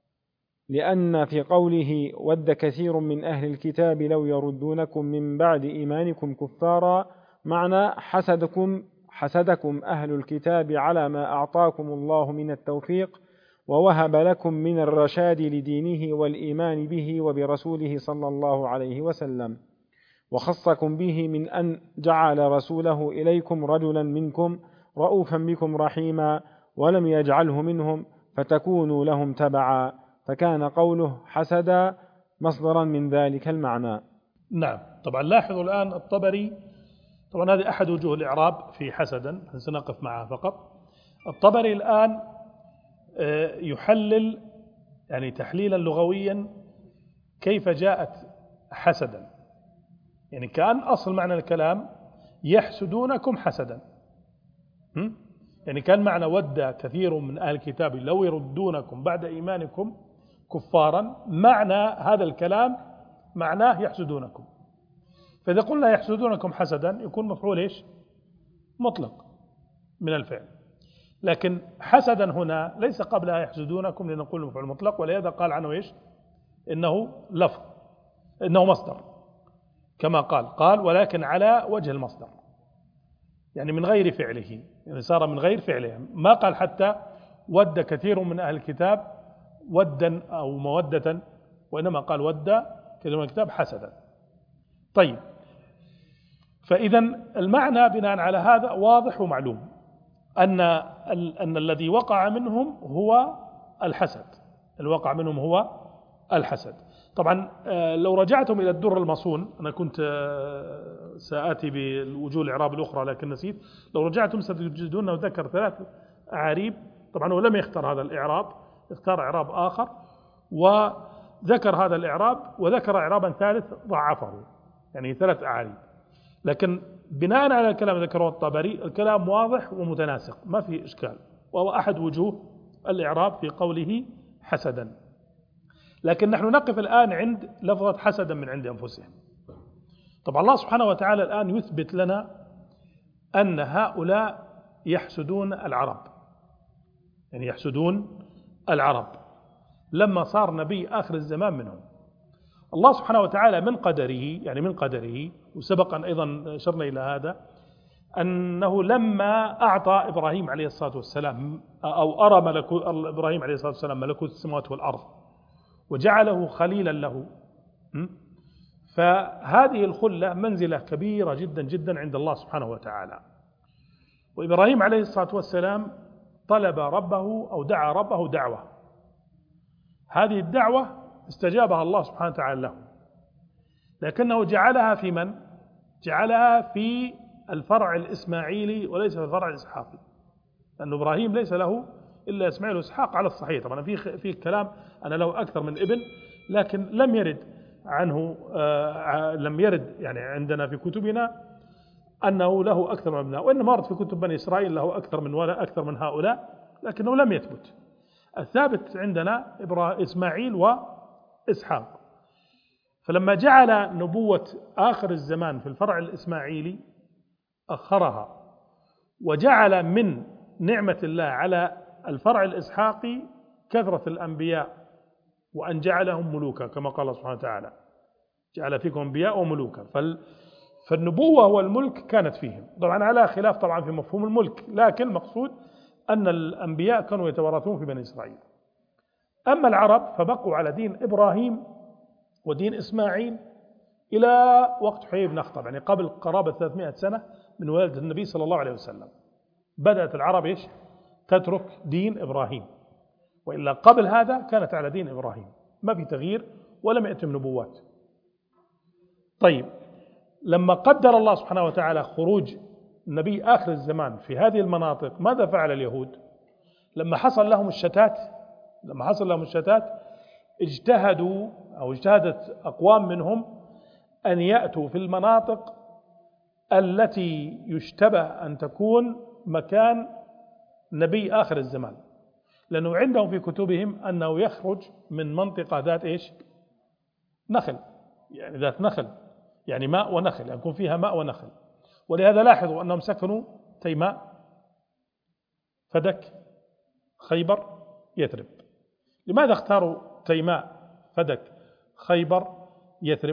لأن في قوله ود كثير من أهل الكتاب لو يردونكم من بعد إيمانكم كفارا معنى حسدكم حسدكم أهل الكتاب على ما أعطاكم الله من التوفيق ووهب لكم من الرشاد لدينه والإيمان به وبرسوله صلى الله عليه وسلم، وخصكم به من أن جعل رسوله إليكم رجلا منكم رؤوفا بكم رحيما ولم يجعله منهم فتكونوا لهم تبعا، فكان قوله حسدا مصدرا من ذلك المعنى. نعم. طبعا لاحظوا الآن الطبري، طبعا هذه أحد وجوه الإعراب في حسدا سنقف معها فقط. الطبري الآن يحلل يعني تحليلا لغويا كيف جاءت حسدا، يعني كأن أصل معنى الكلام يحسدونكم حسدا، يعني كان معنى ود كثير من أهل الكتاب لو يردونكم بعد إيمانكم كفارا، معنى هذا الكلام معناه يحسدونكم، فإذا قلنا يحسدونكم حسدا يكون مفعول إيش؟ مطلق من الفعل، لكن حسدا هنا ليس قبلها يحسدونكم لنقول مفعول مطلق، ولهذا قال عنه إيش؟ إنه لفظ، إنه مصدر كما قال قال ولكن على وجه المصدر، يعني من غير فعله، يعني صار من غير فعله، ما قال حتى ود كثير من أهل الكتاب ودا أو مودة، وإنما قال ود كثير من الكتاب حسدا. طيب، فإذا المعنى بناء على هذا واضح ومعلوم أن أن الذي وقع منهم هو الحسد، الوقع منهم هو الحسد. طبعا لو رجعتم إلى الدر المصون، أنا كنت سآتي بالوجوه الإعراب الأخرى لكن نسيت، لو رجعتم ستجدون أنه ذكر ثلاث أعاريب، طبعا هو لم يختار هذا الإعراب، اختار إعراب آخر وذكر هذا الإعراب وذكر إعرابا ثالث ضعفه، يعني ثلاث أعاريب، لكن بناء على الكلام ذكره الطبري الكلام واضح ومتناسق ما في إشكال، وهو أحد وجوه الإعراب في قوله حسدا. لكن نحن نقف الآن عند لفظة حسدا من عند أنفسهم. طبعا الله سبحانه وتعالى الآن يثبت لنا أن هؤلاء يحسدون العرب، يعني يحسدون العرب لما صار نبي آخر الزمان منهم. الله سبحانه وتعالى من قدره، يعني من قدره وسبقا أيضا أشرنا إلى هذا، أنه لما أعطى إبراهيم عليه الصلاة والسلام أو أرى ملكوت إبراهيم عليه الصلاة والسلام ملكوت السماوات والأرض وجعله خليلا له، فهذه الخلة منزلة كبيرة جدا جدا عند الله سبحانه وتعالى. وإبراهيم عليه الصلاة والسلام طلب ربه أو دعا ربه دعوة، هذه الدعوة استجابها الله سبحانه وتعالى له، لكنه جعلها في من؟ جعلها في الفرع الإسماعيلي وليس في الفرع الإسحاقي، لأن إبراهيم ليس له إلا إسماعيل وإسحاق على الصحيح. طبعا في في كلام أنا له أكثر من ابن، لكن لم يرد عنه آه لم يرد يعني عندنا في كتبنا أنه له أكثر من أبناء، وإنما ورد في كتب بني إسرائيل له أكثر من ولا أكثر من هؤلاء، لكنه لم يثبت. الثابت عندنا إسماعيل وإسحاق. فلما جعل نبوة آخر الزمان في الفرع الإسماعيلي أخرها، وجعل من نعمة الله على الفرع الإسحاقي كثرة الأنبياء وأن جعلهم ملوكا، كما قال الله سبحانه وتعالى جعل فيكم أنبياء وملوكا. فالنبوة والملك كانت فيهم، طبعا على خلاف طبعا في مفهوم الملك، لكن المقصود أن الأنبياء كانوا يتوارثون في بني إسرائيل. أما العرب فبقوا على دين إبراهيم ودين إسماعيل إلى وقت حيي بن أخطب، يعني قبل قرابة ثلاثمائة سنة من ولادة النبي صلى الله عليه وسلم بدأت العرب إيش؟ تترك دين إبراهيم، وإلا قبل هذا كانت على دين إبراهيم، ما في تغيير ولم يأتم نبوات. طيب، لما قدر الله سبحانه وتعالى خروج النبي آخر الزمان في هذه المناطق، ماذا فعل اليهود؟ لما حصل لهم الشتات لما حصل لهم الشتات اجتهدوا أو اجتهدت أقوام منهم أن يأتوا في المناطق التي يشتبه أن تكون مكان نبي آخر الزمان، لأنه عندهم في كتبهم أنه يخرج من منطقة ذات إيش؟ نخل، يعني ذات نخل، يعني ماء ونخل، يعني يكون فيها ماء ونخل. ولهذا لاحظوا أنهم سكنوا تيماء، فدك، خيبر، يثرب. لماذا اختاروا تيماء، فدك، خيبر، يثرب؟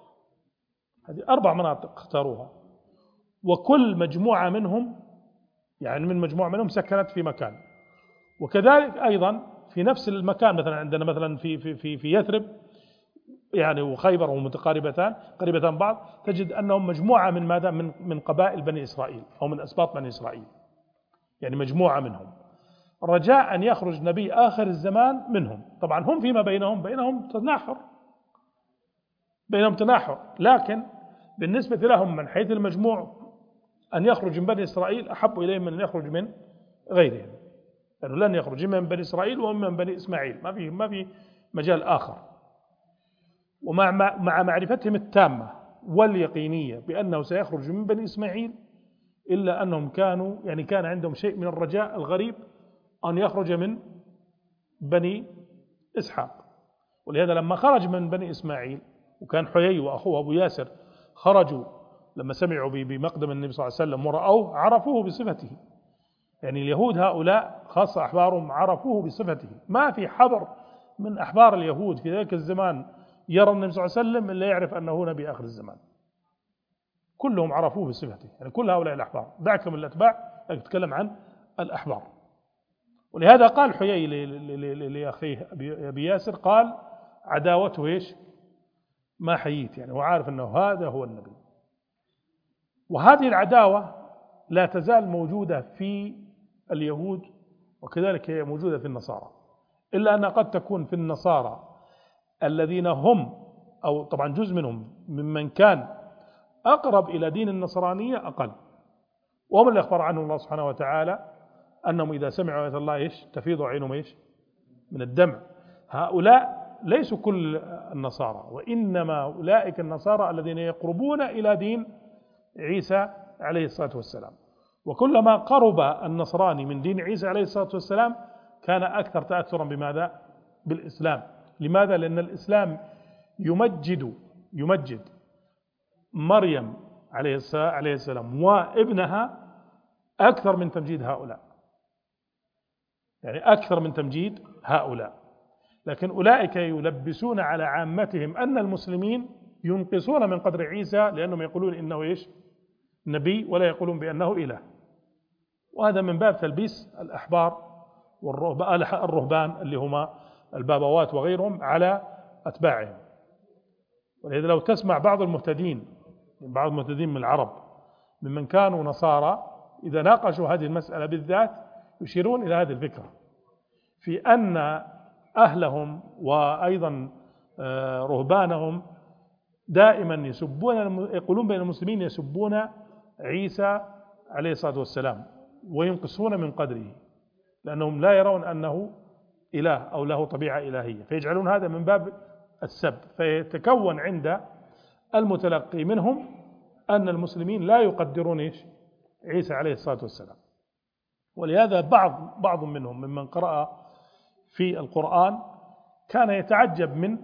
هذه أربع مناطق اختاروها، وكل مجموعة منهم يعني من مجموعة منهم سكنت في مكان. وكذلك أيضا في نفس المكان، مثلا عندنا مثلا في في في في يثرب يعني وخيبر ومتقاربتان قريبتان بعض، تجد أنهم مجموعة من ماذا؟ من من قبائل بني إسرائيل أو من أسباط بني إسرائيل، يعني مجموعة منهم، رجاء أن يخرج نبي آخر الزمان منهم. طبعا هم فيما بينهم بينهم تناحر بينهم تناحر لكن بالنسبة لهم من حيث المجموع أن يخرج من بني إسرائيل أحب إليهم من أن يخرج من غيرهم، لأنه لن يخرج من بني إسرائيل ومن بني إسماعيل، ما في ما في مجال آخر. ومع مع معرفتهم التامة واليقينية بأنه سيخرج من بني إسماعيل، إلا أنهم كانوا يعني كان عندهم شيء من الرجاء الغريب أن يخرج من بني إسحاق. ولهذا لما خرج من بني إسماعيل، وكان حيي وأخوه أبو ياسر خرجوا لما سمعوا بمقدم النبي صلى الله عليه وسلم ورأوه عرفوه بصفته، يعني اليهود هؤلاء خاصة أحبارهم عرفوه بصفته. ما في حبر من أحبار اليهود في ذلك الزمان يرى النبي صلى الله عليه وسلم إلا يعرف أنه نبي آخر الزمان، كلهم عرفوه بصفته، يعني كل هؤلاء الأحبار، دعك من الأتباع أتكلم عن الأحبار. ولهذا قال حيي لأخيه أبي ياسر، قال عداوته إيش؟ ما حييت، يعني هو عارف أنه هذا هو النبي. وهذه العداوة لا تزال موجودة في اليهود، وكذلك هي موجودة في النصارى، إلا أنها قد تكون في النصارى الذين هم أو طبعا جزء منهم ممن كان أقرب إلى دين النصرانية أقل، وهم اللي أخبر عنهم الله سبحانه وتعالى أنهم إذا سمعوا آيات الله إيش؟ تفيض عينهم إيش؟ من الدمع. هؤلاء ليسوا كل النصارى، وإنما أولئك النصارى الذين يقربون إلى دين عيسى عليه الصلاة والسلام. وكلما قرب النصراني من دين عيسى عليه الصلاة والسلام كان أكثر تأثرا بماذا؟ بالإسلام. لماذا؟ لأن الإسلام يمجد يمجد مريم عليه السلام وابنها أكثر من تمجيد هؤلاء، يعني أكثر من تمجيد هؤلاء. لكن أولئك يلبسون على عامتهم أن المسلمين ينقصون من قدر عيسى، لأنهم يقولون إنه إيش؟ نبي، ولا يقولون بأنه إله. وهذا من باب تلبيس الأحبار والرهبان اللي هما البابوات وغيرهم على أتباعهم. ولذلك لو تسمع بعض المهتدين بعض المهتدين من العرب ممن كانوا نصارى إذا ناقشوا هذه المسألة بالذات يشيرون إلى هذه الفكرة، في أن أهلهم وأيضا رهبانهم دائما يسبون، يقولون بين المسلمين يسبون عيسى عليه الصلاة والسلام وينقصون من قدره، لأنهم لا يرون أنه إله أو له طبيعة إلهية، فيجعلون هذا من باب السب، فيتكون عند المتلقي منهم أن المسلمين لا يقدرون إيش عيسى عليه الصلاة والسلام. ولهذا بعض بعض منهم ممن قرأ في القرآن كان يتعجب من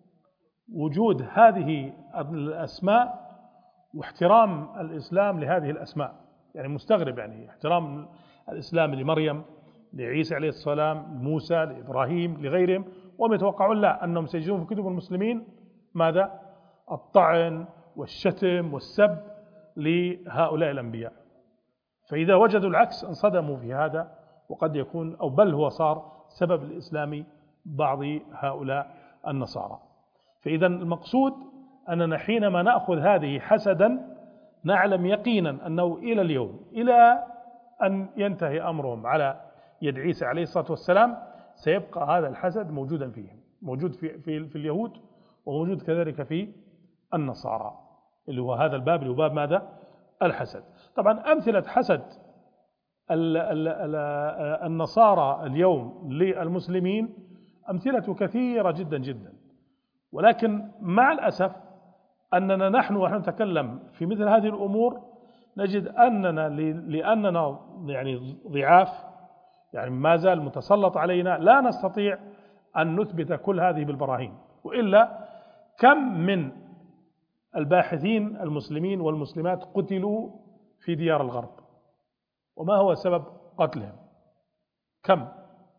وجود هذه الأسماء واحترام الإسلام لهذه الأسماء، يعني مستغرب، يعني احترام الإسلام لمريم، لعيسى عليه السلام، لموسى، لإبراهيم، لغيرهم، وهم يتوقعون لا أنهم سيجدون في كتب المسلمين ماذا؟ الطعن والشتم والسب لهؤلاء الأنبياء. فإذا وجدوا العكس انصدموا في هذا، وقد يكون أو بل هو صار سبب الإسلام بعض هؤلاء النصارى. فإذا المقصود أننا حينما نأخذ هذه حسدا نعلم يقينا أنه إلى اليوم إلى أن ينتهي أمرهم على يد عيسى عليه الصلاة والسلام سيبقى هذا الحسد موجودا فيهم، موجود في, في, في اليهود، وموجود كذلك في النصارى، اللي هو هذا الباب اللي هو باب ماذا؟ الحسد. طبعا أمثلة حسد ال ال ال النصارى اليوم للمسلمين أمثلة كثيرة جدا جدا، ولكن مع الأسف أننا نحن ونحن نتكلم في مثل هذه الأمور نجد أننا لأننا يعني ضعاف، يعني ما زال متسلط علينا، لا نستطيع أن نثبت كل هذه بالبراهين. وإلا كم من الباحثين المسلمين والمسلمات قتلوا في ديار الغرب، وما هو سبب قتلهم؟ كم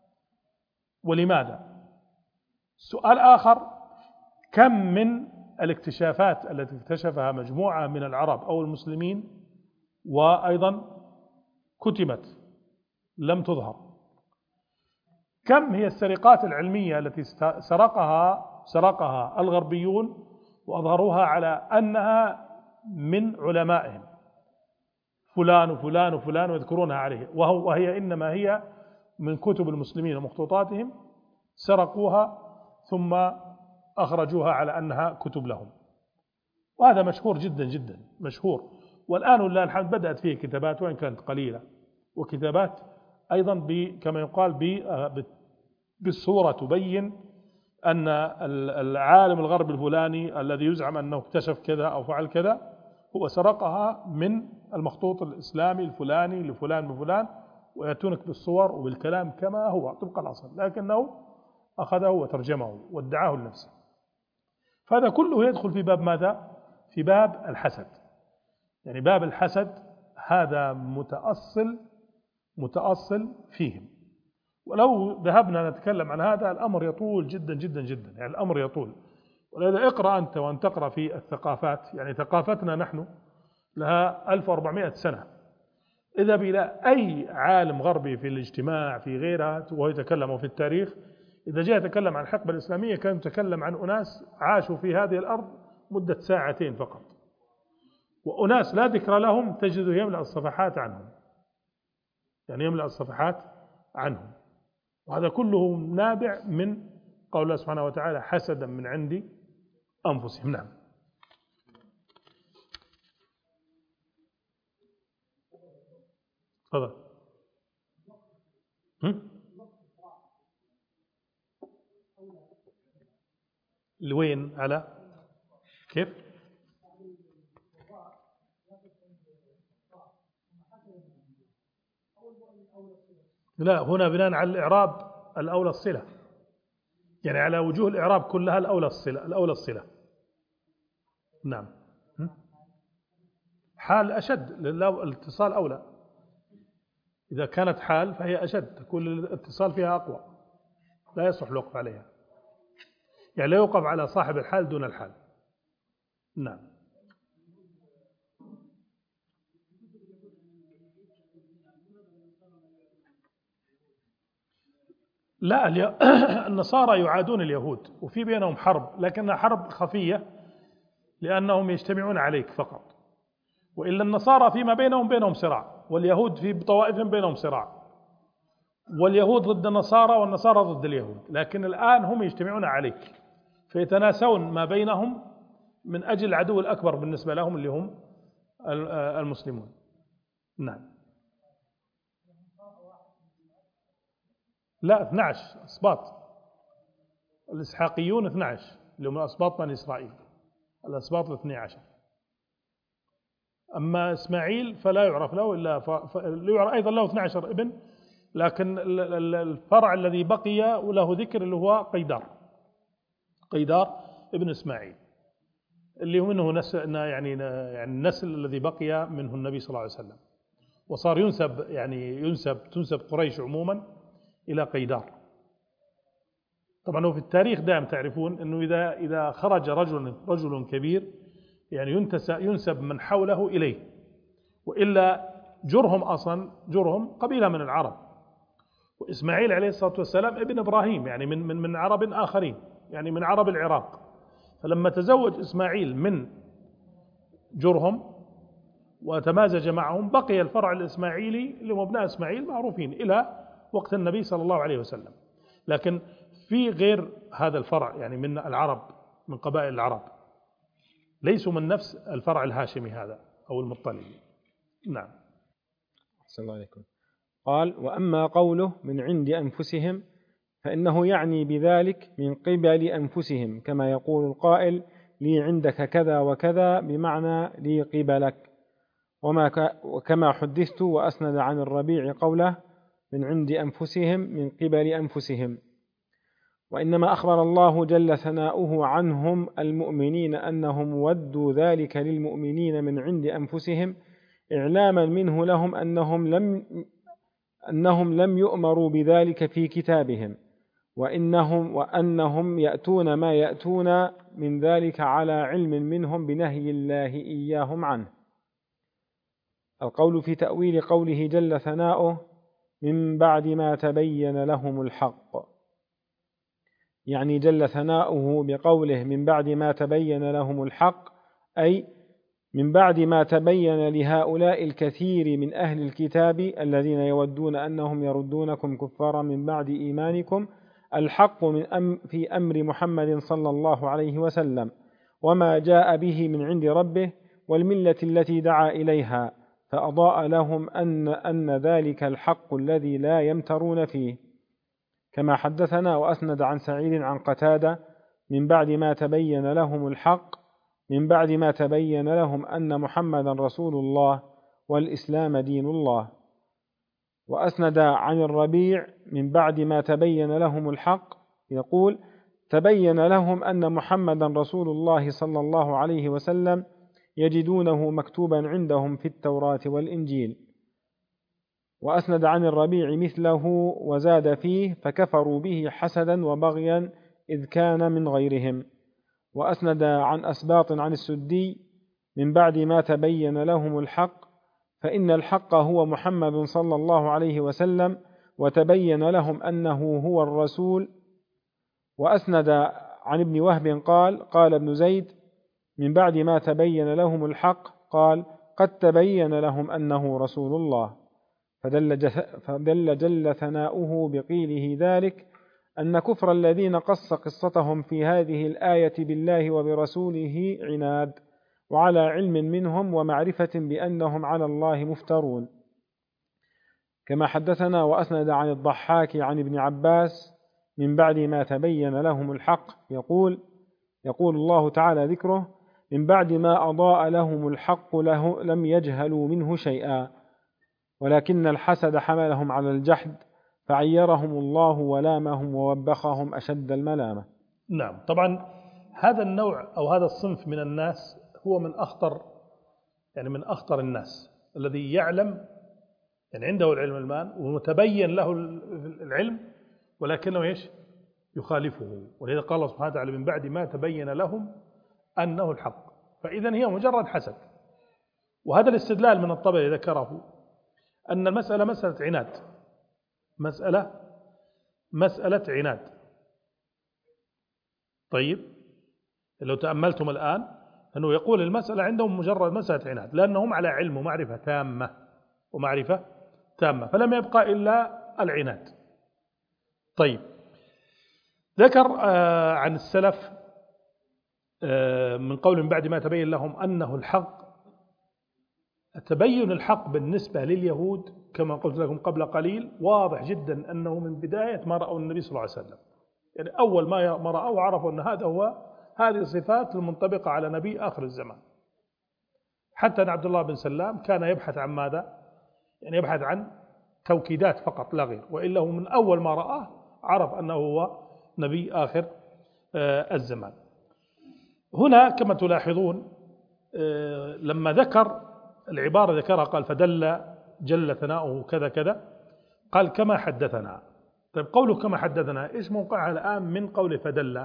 ولماذا؟ سؤال آخر، كم من الاكتشافات التي اكتشفها مجموعة من العرب أو المسلمين وأيضا كتمت لم تظهر؟ كم هي السرقات العلمية التي سرقها سرقها الغربيون وأظهروها على أنها من علمائهم فلان وفلان وفلان ويذكرونها عليه، وهي إنما هي من كتب المسلمين ومخطوطاتهم، سرقوها ثم أخرجوها على أنها كتب لهم. وهذا مشهور جدا جدا مشهور، والآن ولله الحمد بدأت فيه كتابات وإن كانت قليلة، وكتابات أيضا كما يقال بالصورة تبين أن العالم الغربي الفلاني الذي يزعم أنه اكتشف كذا أو فعل كذا هو سرقها من المخطوط الإسلامي الفلاني لفلان بفلان، ويأتونك بالصور وبالكلام كما هو طبق الأصل، لكنه أخذه وترجمه وادعاه لنفسه. فهذا كله يدخل في باب ماذا؟ في باب الحسد. يعني باب الحسد هذا متأصل متأصل فيهم، ولو ذهبنا نتكلم عن هذا الأمر يطول جدا جدا جدا، يعني الأمر يطول. ولذا اقرأ أنت وأن تقرأ في الثقافات، يعني ثقافتنا نحن لها ألف وأربعمائة سنة، إذا إلى أي عالم غربي في الاجتماع في غيرها وهو يتكلم في التاريخ، إذا جاء يتكلم عن الحقبة الإسلامية كان يتكلم عن أناس عاشوا في هذه الأرض مدة ساعتين فقط، وأناس لا ذكر لهم تجده يملأ الصفحات عنهم، يعني يملأ الصفحات عنهم. وهذا كله نابع من قول الله سبحانه وتعالى حسدا من عند أنفسهم. نعم. تفضل. لوين على كيف؟ لا، هنا بناء على الإعراب الأولى الصلة، يعني على وجوه الإعراب كلها الأولى الصلة الأولى الصلة. نعم. حال أشد، الاتصال أولى، إذا كانت حال فهي أشد، تكون الاتصال فيها أقوى، لا يصح الوقف عليها، يعني لا يوقف على صاحب الحال دون الحال. نعم. لا، النصارى يعادون اليهود وفي بينهم حرب، لكنها حرب خفية لأنهم يجتمعون عليك فقط، وإلا النصارى فيما بينهم بينهم صراع، واليهود في طوائفهم بينهم صراع، واليهود ضد النصارى والنصارى ضد اليهود، لكن الآن هم يجتمعون عليك فيتناسون ما بينهم من أجل العدو الأكبر بالنسبة لهم اللي هم المسلمون. نعم. لا اثني عشر أسباط، الإسحاقيون اثني عشر اللي هم أسباط بني إسرائيل، الأسباط الاثني عشر. أما إسماعيل فلا يعرف له إلا ف... ف... يعرف أيضا له اثني عشر ابن، لكن الفرع الذي بقي وله ذكر اللي هو قيدار، قيدار ابن إسماعيل اللي هو منه نسل، يعني يعني النسل الذي بقي منه النبي صلى الله عليه وسلم، وصار ينسب يعني ينسب تنسب قريش عموما إلى قيدار. طبعا هو في التاريخ دائما تعرفون أنه إذا إذا خرج رجل رجل كبير يعني ينسب من حوله إليه، وإلا جرهم أصلا جرهم قبيلة من العرب، وإسماعيل عليه الصلاة والسلام ابن إبراهيم يعني من من من عرب آخرين، يعني من عرب العراق. فلما تزوج إسماعيل من جرهم وتمازج معهم بقي الفرع الإسماعيلي اللي هم ابناء إسماعيل معروفين إلى وقت النبي صلى الله عليه وسلم. لكن في غير هذا الفرع يعني من العرب، من قبائل العرب، ليسوا من نفس الفرع الهاشمي هذا أو المطلبي. نعم. أحسن الله عليكم. قال: وأما قوله من عند أنفسهم فإنه يعني بذلك من قبل أنفسهم، كما يقول القائل: لي عندك كذا وكذا، بمعنى لي قبلك. وما وكما حدثت وأسند عن الربيع قوله من عند أنفسهم من قبل أنفسهم. وإنما أخبر الله جل ثناؤه عنهم المؤمنين أنهم ودوا ذلك للمؤمنين من عند أنفسهم، إعلاما منه لهم أنهم لم أنهم لم يؤمروا بذلك في كتابهم، وإنهم وأنهم يأتون ما يأتون من ذلك على علم منهم بنهي الله إياهم عنه. القول في تأويل قوله جل ثناؤه من بعد ما تبين لهم الحق، يعني جل ثناؤه بقوله من بعد ما تبين لهم الحق، أي من بعد ما تبين لهؤلاء الكثير من أهل الكتاب الذين يودون أنهم يردونكم كفارا من بعد إيمانكم الحق من أم في أمر محمد صلى الله عليه وسلم وما جاء به من عند ربه والملة التي دعا إليها، فأضاء لهم أن, أن ذلك الحق الذي لا يمترون فيه، كما حدثنا وأسند عن سعيد عن قتادة من بعد ما تبين لهم الحق من بعد ما تبين لهم أن محمدا رسول الله والإسلام دين الله. وأسند عن الربيع من بعد ما تبين لهم الحق يقول تبين لهم أن محمدا رسول الله صلى الله عليه وسلم يجدونه مكتوبا عندهم في التوراة والإنجيل. وأسند عن الربيع مثله وزاد فيه فكفروا به حسدا وبغيا إذ كان من غيرهم. وأسند عن أسباط عن السدي من بعد ما تبين لهم الحق فإن الحق هو محمد صلى الله عليه وسلم وتبين لهم أنه هو الرسول. وأسند عن ابن وهب قال قال ابن زيد من بعد ما تبين لهم الحق قال قد تبين لهم أنه رسول الله، فدل, فدل جل ثناؤه بقيله ذلك أن كفر الذين قص قصتهم في هذه الآية بالله وبرسوله عناد وعلى علم منهم ومعرفة بأنهم على الله مفترون. كما حدثنا وأسند عن الضحاك عن ابن عباس من بعد ما تبين لهم الحق يقول يقول الله تعالى ذكره من بعد ما أضاء لهم الحق له لم يجهلوا منه شيئا ولكن الحسد حملهم على الجحد فعيرهم الله ولامهم ووبخهم أشد الملامة. نعم. طبعا هذا النوع أو هذا الصنف من الناس هو من أخطر يعني من أخطر الناس، الذي يعلم يعني عنده العلم الآن ومتبين له العلم ولكنه إيش يخالفه، ولذا قال الله سبحانه وتعالى من بعد ما تبين لهم أنه الحق، فإذا هي مجرد حسد. وهذا الاستدلال من الطبري ذكره أن المسألة مسألة عناد، مسألة مسألة عناد. طيب لو تأملتم الآن أنه يقول المسألة عندهم مجرد مسألة عناد لأنهم على علم ومعرفة تامة ومعرفة تامة فلم يبقى إلا العناد. طيب ذكر عن السلف من قول من بعد ما تبين لهم أنه الحق. تبين الحق بالنسبة لليهود كما قلت لكم قبل قليل واضح جدا أنه من بداية ما رأوا النبي صلى الله عليه وسلم، يعني أول ما رأوا عرفوا أن هذا هو هذه الصفات المنطبقة على نبي آخر الزمان. حتى أن عبد الله بن سلام كان يبحث عن ماذا؟ يعني يبحث عن توكيدات فقط لا غير، وإلا هو من أول ما رآه عرف أنه هو نبي آخر الزمان. هنا كما تلاحظون لما ذكر العبارة ذكرها قال فدل جل ثناؤه كذا كذا، قال كما حدثنا. طيب قوله كما حدثنا إيش موقعها الآن من قوله فدل؟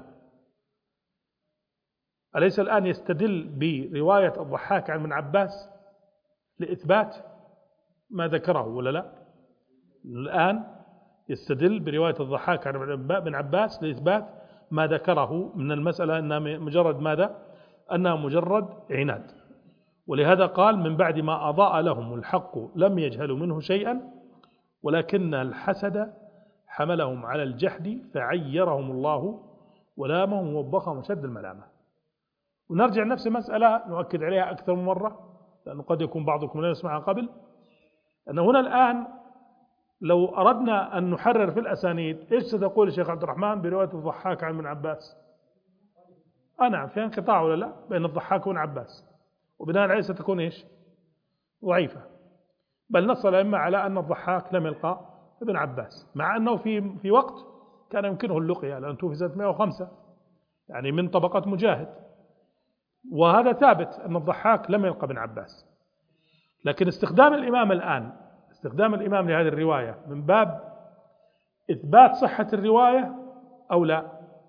أليس الآن يستدل برواية الضحاك عن ابن عباس لإثبات ما ذكره ولا لا؟ الآن يستدل برواية الضحاك عن ابن عباس لإثبات ما ذكره من المسألة أنها مجرد ماذا؟ أنها مجرد عناد. ولهذا قال من بعد ما أضاء لهم الحق لم يجهلوا منه شيئا ولكن الحسد حملهم على الجحد فعيرهم الله ولامهم ووبخهم شد الملامة. ونرجع نفس المسألة نؤكد عليها أكثر من مرة لأنه قد يكون بعضكم لا يسمعها قبل، أن هنا الآن لو أردنا أن نحرر في الأسانيد إيش ستقول الشيخ عبد الرحمن برواية الضحاك عن ابن عباس؟ آه نعم في انقطاع ولا لا بين الضحاك وابن عباس، وبناء عليه ستكون إيش؟ ضعيفة. بل نص الأئمة على أن الضحاك لم يلقى ابن عباس، مع أنه في في وقت كان يمكنه اللقيا لأن توفي سنة مئة وخمسة يعني من طبقة مجاهد، وهذا ثابت أن الضحاك لم يلقى ابن عباس. لكن استخدام الإمام الآن استخدام الإمام لهذه الرواية من باب إثبات صحة الرواية أو لا؟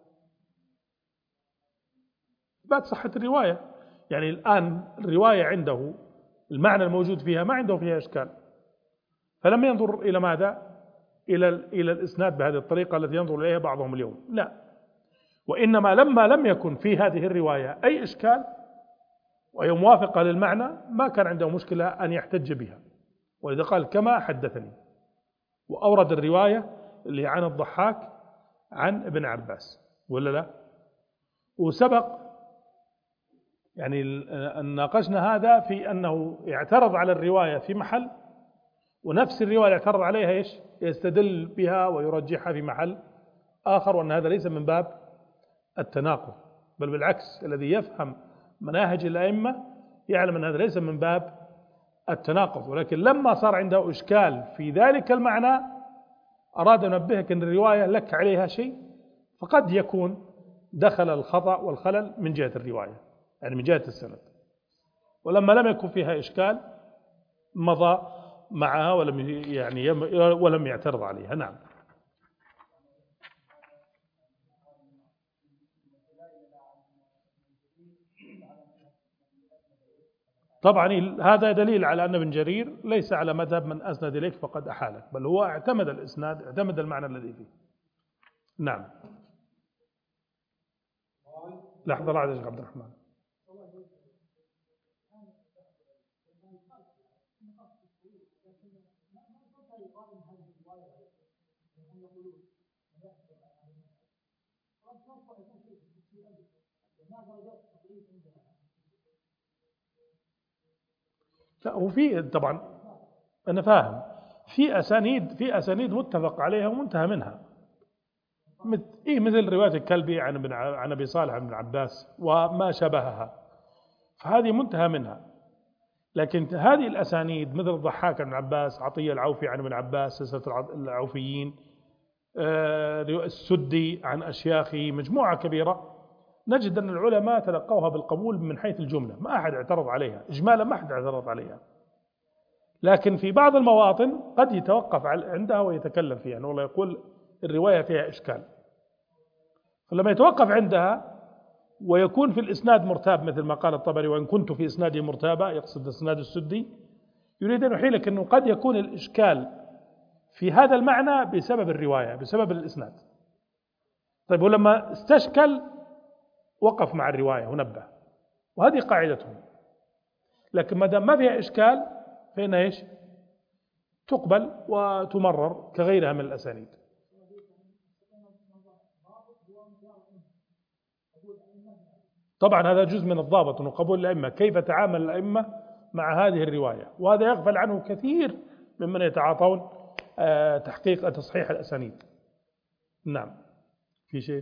إثبات صحة الرواية، يعني الآن الرواية عنده المعنى الموجود فيها ما عنده فيها إشكال، فلم ينظر إلى ماذا؟ إلى إلى الإسناد بهذه الطريقة التي ينظر إليها بعضهم اليوم، لا، وإنما لما لم يكن في هذه الرواية أي إشكال وهي موافقة للمعنى ما كان عنده مشكلة أن يحتج بها، ولذا قال كما حدثني، وأورد الرواية اللي عن الضحاك عن ابن عباس ولا لا؟ وسبق يعني ناقشنا هذا في أنه يعترض على الرواية في محل، ونفس الرواية يعترض عليها إيش؟ يستدل بها ويرجحها في محل آخر، وأن هذا ليس من باب التناقض، بل بالعكس الذي يفهم مناهج الأئمة يعلم أن هذا ليس من باب التناقض. ولكن لما صار عنده إشكال في ذلك المعنى أراد أن ينبهك أن الرواية لك عليها شيء، فقد يكون دخل الخطأ والخلل من جهة الرواية يعني من جهة السند، ولما لم يكن فيها إشكال مضى معها ولم يعني ولم يعترض عليها. نعم. طبعا هذا دليل على أن ابن جرير ليس على مذهب من أسند إليك فقد أحالك، بل هو اعتمد الإسناد، اعتمد المعنى الذي فيه. نعم. لحظة لحظة يا شيخ عبد الرحمن. لا هو في طبعا أنا فاهم في أسانيد في أسانيد متفق عليها ومنتهى منها، مثل إيه مثل رواية الكلبي عن ابن عن أبي صالح بن عباس وما شبهها، فهذه منتهى منها. لكن هذه الأسانيد مثل الضحاك بن عباس، عطية العوفي عن ابن عباس، سلسلة العوفيين، السدي عن أشياخه، مجموعة كبيرة، نجد أن العلماء تلقوها بالقبول من حيث الجملة، ما أحد اعترض عليها إجمالا، ما أحد اعترض عليها. لكن في بعض المواطن قد يتوقف عندها ويتكلم فيها، يعني والله يقول الرواية فيها إشكال، فلما يتوقف عندها ويكون في الإسناد مرتاب مثل ما قال الطبري وإن كنت في إسناده مرتابة، يقصد إسناد السدي، يريد أن يحيلك أنه قد يكون الإشكال في هذا المعنى بسبب الرواية بسبب الإسناد. طيب ولما استشكل وقف مع الرواية ونبه، وهذه قاعدتهم. لكن ما دام ما فيها إشكال فإن إيش؟ تقبل وتمرر كغيرها من الأسانيد. طبعا هذا جزء من الضابط أنه قبول الأئمة، كيف تعامل الأئمة مع هذه الرواية، وهذا يغفل عنه كثير ممن يتعاطون تحقيق تصحيح الأسانيد. نعم. في شيء؟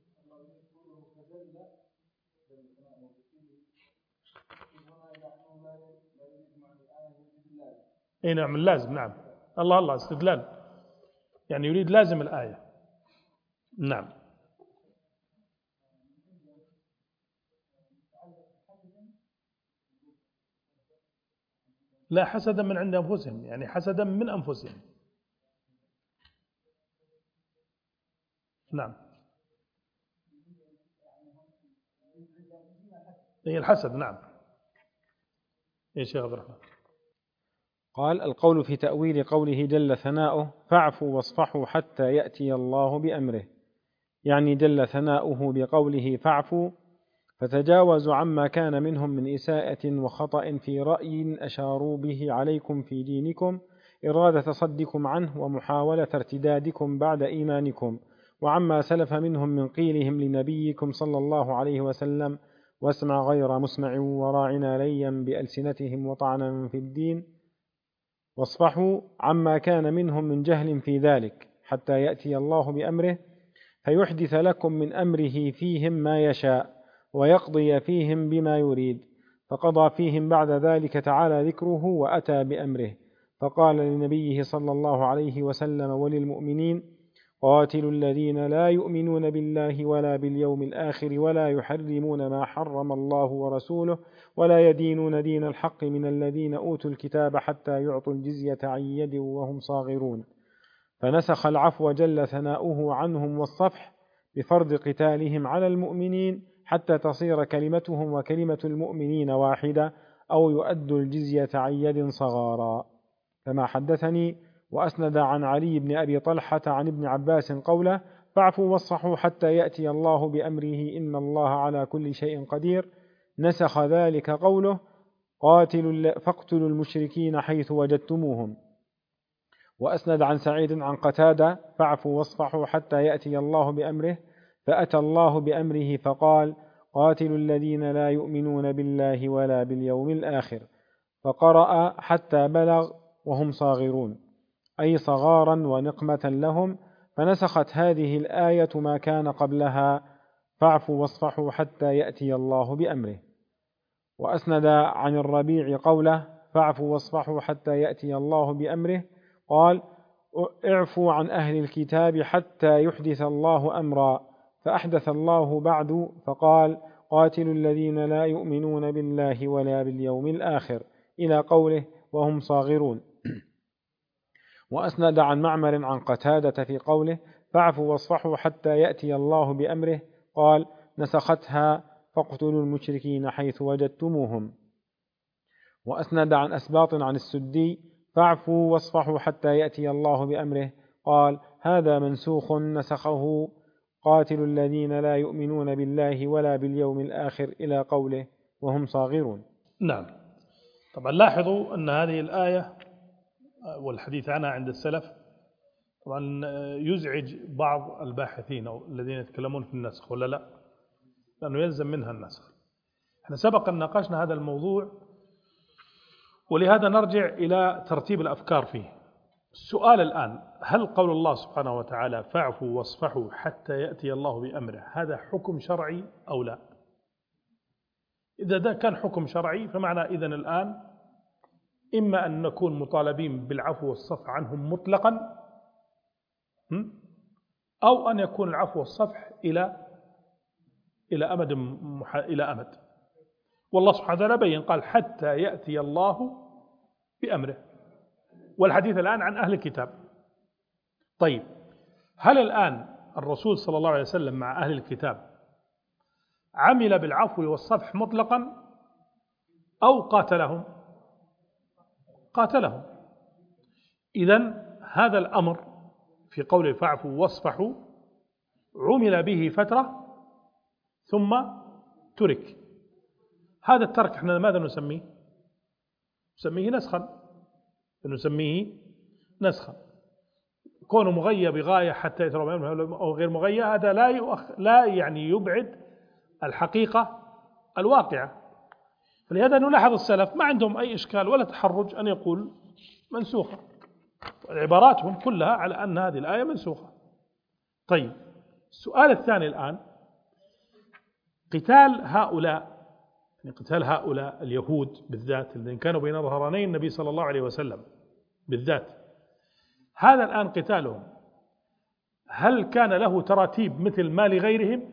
اي نعم اللازم. نعم الله الله استدلال، يعني يريد لازم الآية. نعم. لا حسدا من عند أنفسهم، يعني حسدا من أنفسهم. نعم هي الحسد. نعم. يا شيخ عبد الرحمن. قال: القول في تأويل قوله جل ثناؤه فاعفوا واصفحوا حتى يأتي الله بأمره، يعني جل ثناؤه بقوله فاعفوا، فتجاوزوا عما كان منهم من إساءة وخطأ في رأي أشاروا به عليكم في دينكم، إرادة صدكم عنه ومحاولة ارتدادكم بعد إيمانكم، وعما سلف منهم من قيلهم لنبيكم صلى الله عليه وسلم واسمع غير مسمع وراعنا ليا بألسنتهم وطعنا في الدين، واصفحوا عما كان منهم من جهل في ذلك حتى يأتي الله بأمره فيحدث لكم من أمره فيهم ما يشاء ويقضي فيهم بما يريد. فقضى فيهم بعد ذلك تعالى ذكره وأتى بأمره، فقال لنبيه صلى الله عليه وسلم وللمؤمنين: قاتلوا الذين لا يؤمنون بالله ولا باليوم الآخر ولا يحرمون ما حرم الله ورسوله ولا يدينون دين الحق من الذين أوتوا الكتاب حتى يعطوا الجزية عن يد وهم صاغرون. فنسخ العفو جل ثناؤه عنهم والصفح بفرض قتالهم على المؤمنين حتى تصير كلمتهم وكلمة المؤمنين واحدة، أو يؤدوا الجزية عن يد صغارا، كما حدثني وأسند عن علي بن أبي طلحة عن ابن عباس قوله: فاعفوا واصفحوا حتى يأتي الله بأمره إن الله على كل شيء قدير. نسخ ذلك قوله: قاتلوا فاقتلوا المشركين حيث وجدتموهم. وأسند عن سعيد عن قتادة: فاعفوا واصفحوا حتى يأتي الله بأمره، فأتى الله بأمره فقال: قاتلوا الذين لا يؤمنون بالله ولا باليوم الآخر، فقرأ حتى بلغ وهم صاغرون، أي صغارا ونقمة لهم، فنسخت هذه الآية ما كان قبلها: فاعفوا واصفحوا حتى يأتي الله بأمره. وأسند عن الربيع قوله: فاعفوا واصفحوا حتى يأتي الله بأمره، قال: اعفوا عن أهل الكتاب حتى يحدث الله أمرا، فأحدث الله بعد فقال: قاتلوا الذين لا يؤمنون بالله ولا باليوم الآخر، إلى قوله وهم صاغرون. وأسند عن معمر عن قتادة في قوله: فاعفوا واصفحوا حتى يأتي الله بأمره، قال: نسختها فاقتلوا المشركين حيث وجدتموهم. وأسند عن أسباط عن السدي: فاعفوا واصفحوا حتى يأتي الله بأمره، قال: هذا منسوخ نسخه: قاتلوا الذين لا يؤمنون بالله ولا باليوم الآخر، إلى قوله وهم صاغرون. نعم. طبعا لاحظوا أن هذه الآية والحديث عنها عند السلف طبعا يزعج بعض الباحثين أو الذين يتكلمون في النسخ، ولا لا؟ لأنه يلزم منها النسخ. احنا سبق أن ناقشنا هذا الموضوع، ولهذا نرجع إلى ترتيب الأفكار فيه. السؤال الآن: هل قول الله سبحانه وتعالى فاعفوا واصفحوا حتى يأتي الله بأمره هذا حكم شرعي أو لا؟ إذا ده كان حكم شرعي فمعنى إذن الآن إما أن نكون مطالبين بالعفو والصفح عنهم مطلقا، أو أن يكون العفو والصفح إلى إلى أمد مح... إلى أمد. والله سبحانه وتعالى بين قال: حتى يأتي الله بأمره، والحديث الآن عن أهل الكتاب. طيب، هل الآن الرسول صلى الله عليه وسلم مع أهل الكتاب عمل بالعفو والصفح مطلقا أو قاتلهم؟ قاتلهم. إذن هذا الأمر في قوله فاعفوا واصفحوا عمل به فترة ثم ترك. هذا الترك احنا ماذا نسميه؟ نسميه نسخا، نسميه نسخا. كونه مغيب بغاية حتى يترى أو غير مغيب هذا لا يؤخ... لا يعني يبعد الحقيقة الواقعة. فلهذا نلاحظ السلف ما عندهم أي إشكال ولا تحرج أن يقول منسوخة، عباراتهم كلها على أن هذه الآية منسوخة. طيب، السؤال الثاني الآن، قتال هؤلاء، يعني قتال هؤلاء اليهود بالذات الذين كانوا بين ظهراني النبي صلى الله عليه وسلم بالذات، هذا الآن قتالهم هل كان له تراتيب مثل ما لغيرهم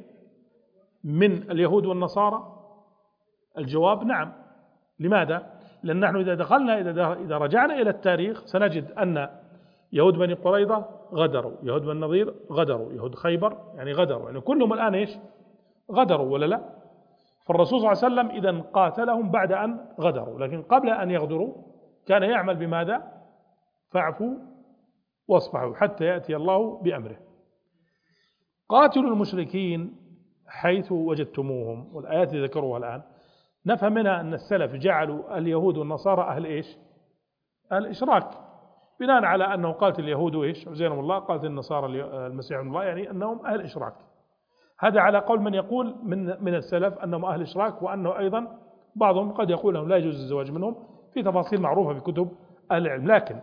من اليهود والنصارى؟ الجواب نعم. لماذا؟ لأن نحن إذا دخلنا إذا رجعنا إلى التاريخ سنجد أن يهود بني قريظة غدروا، يهود بني النضير غدروا، يهود خيبر يعني غدروا، يعني كلهم الآن إيش؟ غدروا ولا لا؟ فالرسول صلى الله عليه وسلم إذن قاتلهم بعد أن غدروا، لكن قبل أن يغدروا كان يعمل بماذا؟ فاعفوا واصفحوا حتى يأتي الله بأمره. قاتلوا المشركين حيث وجدتموهم، والآيات ذكروها الآن نفهم منها أن السلف جعلوا اليهود والنصارى أهل إيش؟ أهل الإشراك، بناء على أنه قالت اليهود إيش؟ عزيهم الله، قالت النصارى المسيح ابن الله، يعني أنهم أهل إشراك. هذا على قول من يقول من من السلف أنهم أهل إشراك، وأنه أيضا بعضهم قد يقول أنه لا يجوز الزواج منهم، في تفاصيل معروفة في كتب أهل العلم. لكن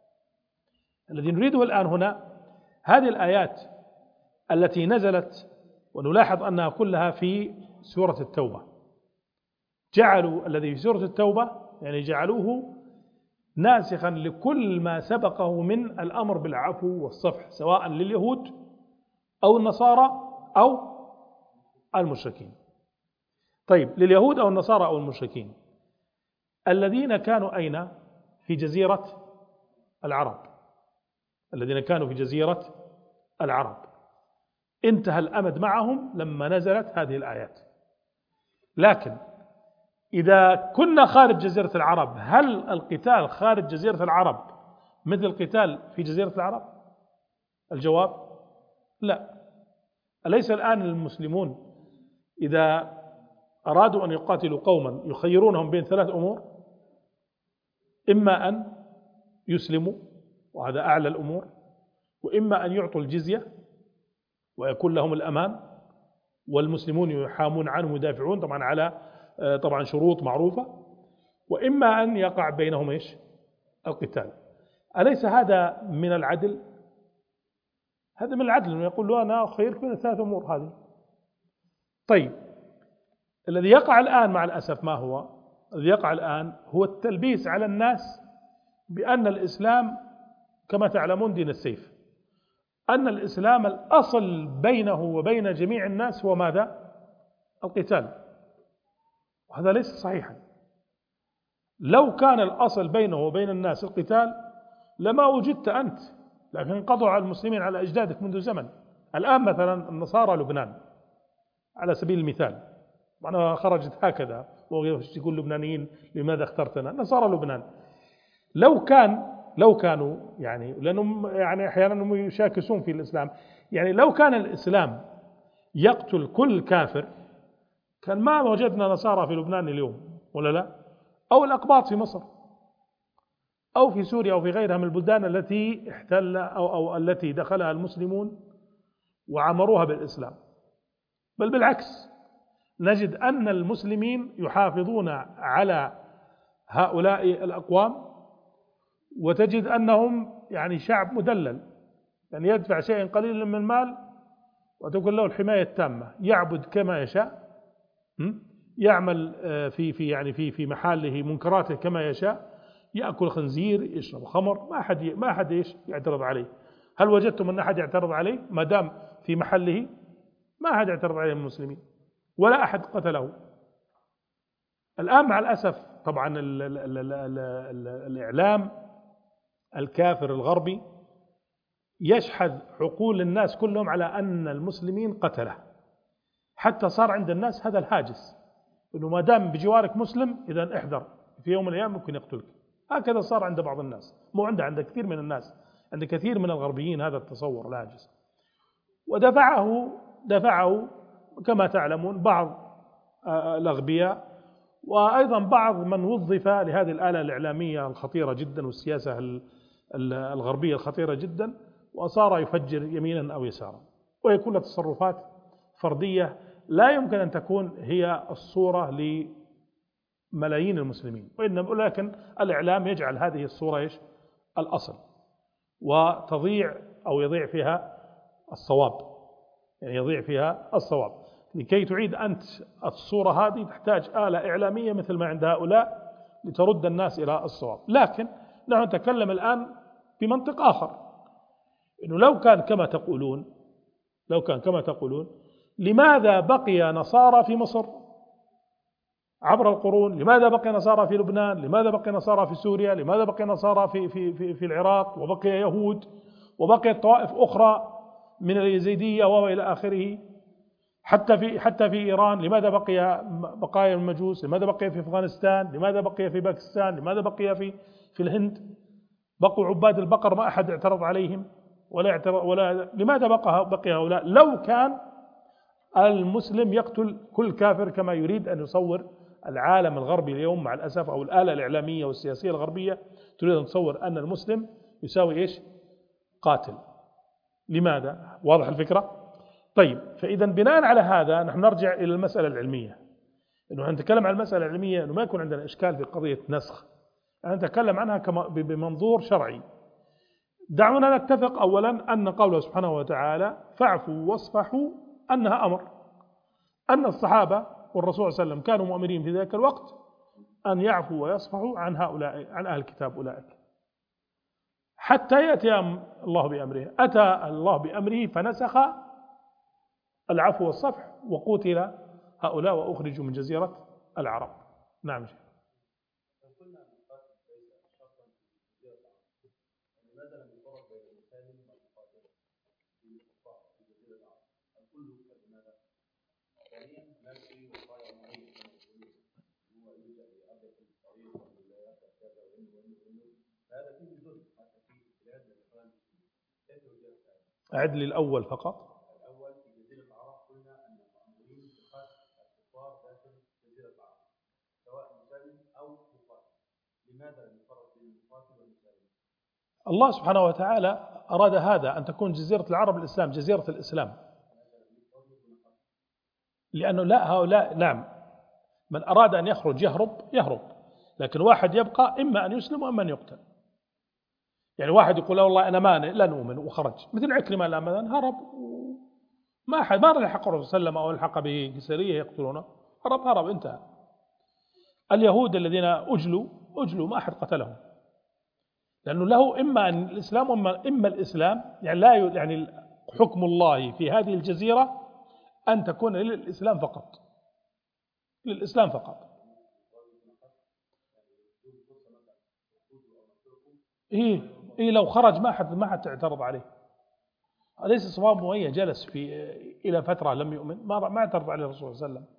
الذي نريده الآن هنا هذه الآيات التي نزلت، ونلاحظ أنها كلها في سورة التوبة، جعلوا الذي في سورة التوبة يعني جعلوه ناسخا لكل ما سبقه من الأمر بالعفو والصفح، سواء لليهود أو النصارى أو المشركين. طيب، لليهود أو النصارى أو المشركين الذين كانوا أين؟ في جزيرة العرب، الذين كانوا في جزيرة العرب انتهى الأمد معهم لما نزلت هذه الآيات. لكن إذا كنا خارج جزيرة العرب، هل القتال خارج جزيرة العرب مثل القتال في جزيرة العرب؟ الجواب لا. أليس الآن المسلمون إذا أرادوا أن يقاتلوا قوما يخيرونهم بين ثلاث أمور؟ إما أن يسلموا وهذا أعلى الأمور، وإما أن يعطوا الجزية ويكون لهم الأمان والمسلمون يحامون عنهم ويدافعون طبعا على طبعا شروط معروفة، وإما أن يقع بينهم إيش؟ القتال. أليس هذا من العدل؟ هذا من العدل أنه يقول له أنا أخيرك بين الثلاث أمور هذه. طيب، الذي يقع الآن مع الأسف ما هو؟ الذي يقع الآن هو التلبيس على الناس بأن الإسلام كما تعلمون دين السيف، أن الإسلام الأصل بينه وبين جميع الناس هو ماذا؟ القتال، وهذا ليس صحيحا. لو كان الأصل بينه وبين الناس القتال لما وجدت أنت، لكن انقضوا على المسلمين على أجدادك منذ زمن. الآن مثلا النصارى لبنان على سبيل المثال، معناها خرجت هكذا ويقول لبنانيين لماذا اخترتنا؟ نصارى لبنان لو كان لو كانوا يعني لأنهم يعني أحيانا يشاكسون في الإسلام، يعني لو كان الإسلام يقتل كل كافر كان ما وجدنا نصارى في لبنان اليوم ولا لا؟ أو الأقباط في مصر أو في سوريا أو في غيرها من البلدان التي احتل أو, أو التي دخلها المسلمون وعمروها بالإسلام. بل بالعكس، نجد أن المسلمين يحافظون على هؤلاء الأقوام، وتجد أنهم يعني شعب مدلل، يعني يدفع شيئا قليلا من المال وتكون له الحماية التامة، يعبد كما يشاء، يعمل في في يعني في في محله منكراته كما يشاء، يأكل خنزير، يشرب خمر، ما أحد ما أحد إيش يعترض عليه. هل وجدتم أن أحد يعترض عليه ما دام في محله؟ ما أحد يعترض عليه من المسلمين ولا أحد قتله. الآن مع الأسف طبعا ال ال ال ال ال ال الإعلام الكافر الغربي يشحذ عقول الناس كلهم على أن المسلمين قتله، حتى صار عند الناس هذا الهاجس إنه ما دام بجوارك مسلم إذا احذر في يوم من الأيام ممكن يقتلك. هكذا صار عند بعض الناس، مو عنده عند كثير من الناس، عند كثير من الغربيين هذا التصور الهاجس. ودفعه دفعه كما تعلمون بعض الأغبياء وأيضا بعض من وظف لهذه الآلة الإعلامية الخطيرة جدا والسياسة الغربية الخطيرة جدا، وصار يفجر يمينا أو يسارا، ويكون له تصرفات فردية لا يمكن أن تكون هي الصورة لملايين المسلمين، وإنما ولكن الإعلام يجعل هذه الصورة إيش الأصل، وتضيع أو يضيع فيها الصواب، يعني يضيع فيها الصواب. لكي تعيد أنت الصورة هذه تحتاج آلة إعلامية مثل ما عند هؤلاء لترد الناس إلى الصواب. لكن نحن نتكلم الآن بمنطق آخر، إنه لو كان كما تقولون لو كان كما تقولون لماذا بقي نصارى في مصر عبر القرون؟ لماذا بقي نصارى في لبنان؟ لماذا بقي نصارى في سوريا؟ لماذا بقي نصارى في في في, في العراق؟ وبقي يهود وبقيت طوائف أخرى من اليزيدية وإلى آخره، حتى في حتى في إيران. لماذا بقي بقايا المجوس؟ لماذا بقي في أفغانستان؟ لماذا بقي في باكستان؟ لماذا بقي في في الهند؟ بقوا عباد البقر ما أحد اعترض عليهم ولا اعترض ولا لماذا بقى بقي هؤلاء؟ لو كان المسلم يقتل كل كافر كما يريد أن يصور العالم الغربي اليوم مع الأسف، أو الآلة الإعلامية والسياسية الغربية تريد أن تصور أن المسلم يساوي إيش؟ قاتل. لماذا؟ واضح الفكرة؟ طيب، فإذا بناء على هذا نحن نرجع إلى المسألة العلمية، إنه نتكلم عن المسألة العلمية، إنه ما يكون عندنا إشكال في قضية نسخ، أنا نتكلم عنها بمنظور شرعي. دعونا نتفق أولا أن قوله سبحانه وتعالى فاعفوا واصفحوا أنها أمر، أن الصحابة والرسول صلى الله عليه وسلم كانوا مؤمرين في ذلك الوقت أن يعفوا ويصفحوا عن هؤلاء، عن أهل الكتاب أولئك، حتى يأتي الله بأمره. أتى الله بأمره فنسخ العفو والصفح وقتل هؤلاء وأخرجوا من جزيرة العرب. نعم شيخ. أعد لي الأول فقط. الأول في جزيرة العرب قلنا أن المأمورين بقتل الكفار داخل جزيرة العرب سواء مسالم أو مقاتل، لماذا لم يفرق بين المقاتل والمسالم؟ الله سبحانه وتعالى أراد هذا، أن تكون جزيرة العرب الإسلام، جزيرة الإسلام، لأنه لا هؤلاء نعم من أراد أن يخرج يهرب يهرب، لكن واحد يبقى إما أن يسلم وإما أن يقتل. يعني واحد يقول لا والله أنا مانع لن أؤمن وخرج، مثل عكرمة لما هرب ما أحد ما لحق الرسول صلى الله عليه وسلم أو الحق به سرية يقتلونه، هرب هرب انتهى. اليهود الذين أجلوا أجلوا ما أحد قتلهم، لأنه له إما أن الإسلام وإما إما الإسلام، يعني لا يعني حكم الله في هذه الجزيرة أن تكون للإسلام فقط، للإسلام فقط. إيه إيه لو خرج ما حد ما حد اعترض عليه. أليس صواب مؤية جلس في إلى فترة لم يؤمن ما ما اعترض عليه الرسول صلى الله عليه وسلم.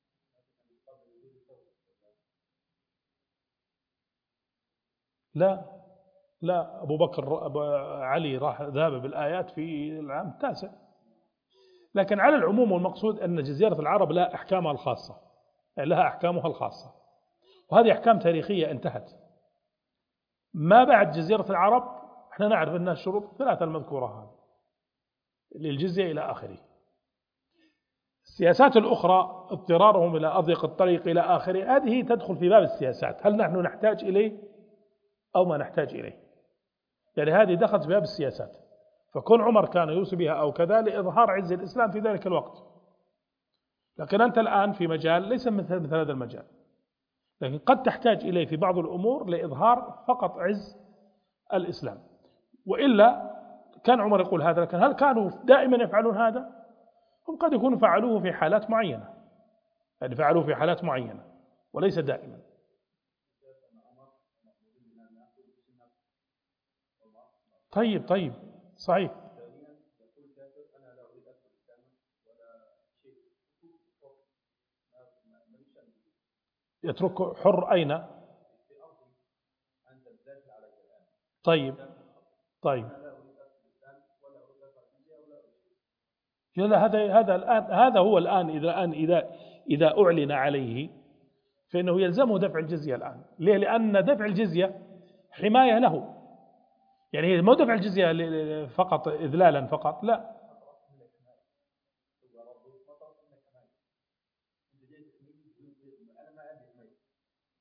لا لا أبو بكر أبو علي راح ذهب بالآيات في العام التاسع، لكن على العموم والمقصود أن جزيرة العرب لها أحكامها الخاصة، لها أحكامها الخاصة، وهذه أحكام تاريخية انتهت. ما بعد جزيرة العرب احنا نعرف أنها الشروط الثلاثة المذكورة هذه للجزية إلى آخره. السياسات الأخرى اضطرارهم إلى أضيق الطريق إلى آخره هذه تدخل في باب السياسات، هل نحن نحتاج إليه أو ما نحتاج إليه؟ يعني هذه دخلت في باب السياسات، فكون عمر كان يوصي بها أو كذا لإظهار عز الإسلام في ذلك الوقت. لكن أنت الآن في مجال ليس مثل مثل هذا المجال، لكن قد تحتاج إليه في بعض الأمور لإظهار فقط عز الإسلام. وإلا كان عمر يقول هذا، لكن هل كانوا دائما يفعلون هذا؟ هم قد يكونوا فعلوه في حالات معينة، يعني فعلوه في حالات معينة وليس دائما. طيب طيب صحيح. يترك حر أين؟ طيب طيب هذا هذا الآن هذا هو الآن إذا الآن إذا إذا أعلن عليه فإنه يلزمه دفع الجزية الآن. ليه؟ لأن دفع الجزية حماية له، يعني مو دفع الجزية فقط إذلالا فقط، لا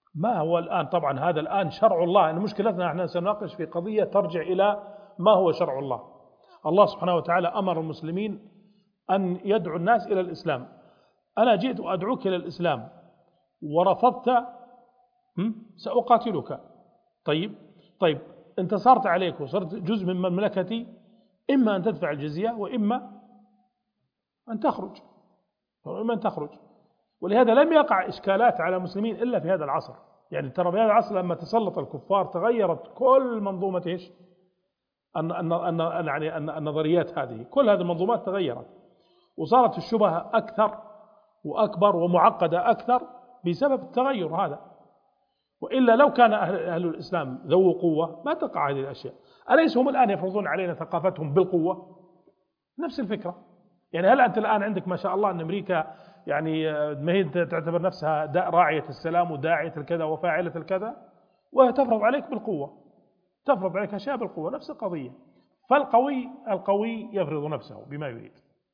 ما هو الآن طبعا هذا الآن شرع الله. إن مشكلتنا احنا سنناقش في قضية ترجع إلى ما هو شرع الله. الله سبحانه وتعالى أمر المسلمين أن يدعو الناس إلى الإسلام. أنا جئت أدعوك إلى الإسلام ورفضت، سأقاتلك. طيب طيب انتصرت عليك وصرت جزء من مملكتي، إما أن تدفع الجزية وإما أن تخرج، وإما أن تخرج. ولهذا لم يقع إشكالات على المسلمين إلا في هذا العصر. يعني ترى في هذا العصر لما تسلط الكفار تغيرت كل منظومة إيش؟ أن أن أن يعني أن النظريات هذه، كل هذه المنظومات تغيرت وصارت الشبهة أكثر وأكبر ومعقدة أكثر بسبب التغير هذا. وإلا لو كان أهل, أهل الإسلام ذو قوة ما تقع هذه الأشياء. أليس هم الآن يفرضون علينا ثقافتهم بالقوة؟ نفس الفكرة. يعني هل أنت الآن عندك ما شاء الله أن أمريكا يعني ما هي تعتبر نفسها راعية السلام وداعية الكذا وفاعلة الكذا، وتفرض عليك بالقوة، تفرض عليك أشياء بالقوة، نفس القضية. فالقوي القوي يفرض نفسه بما يريد.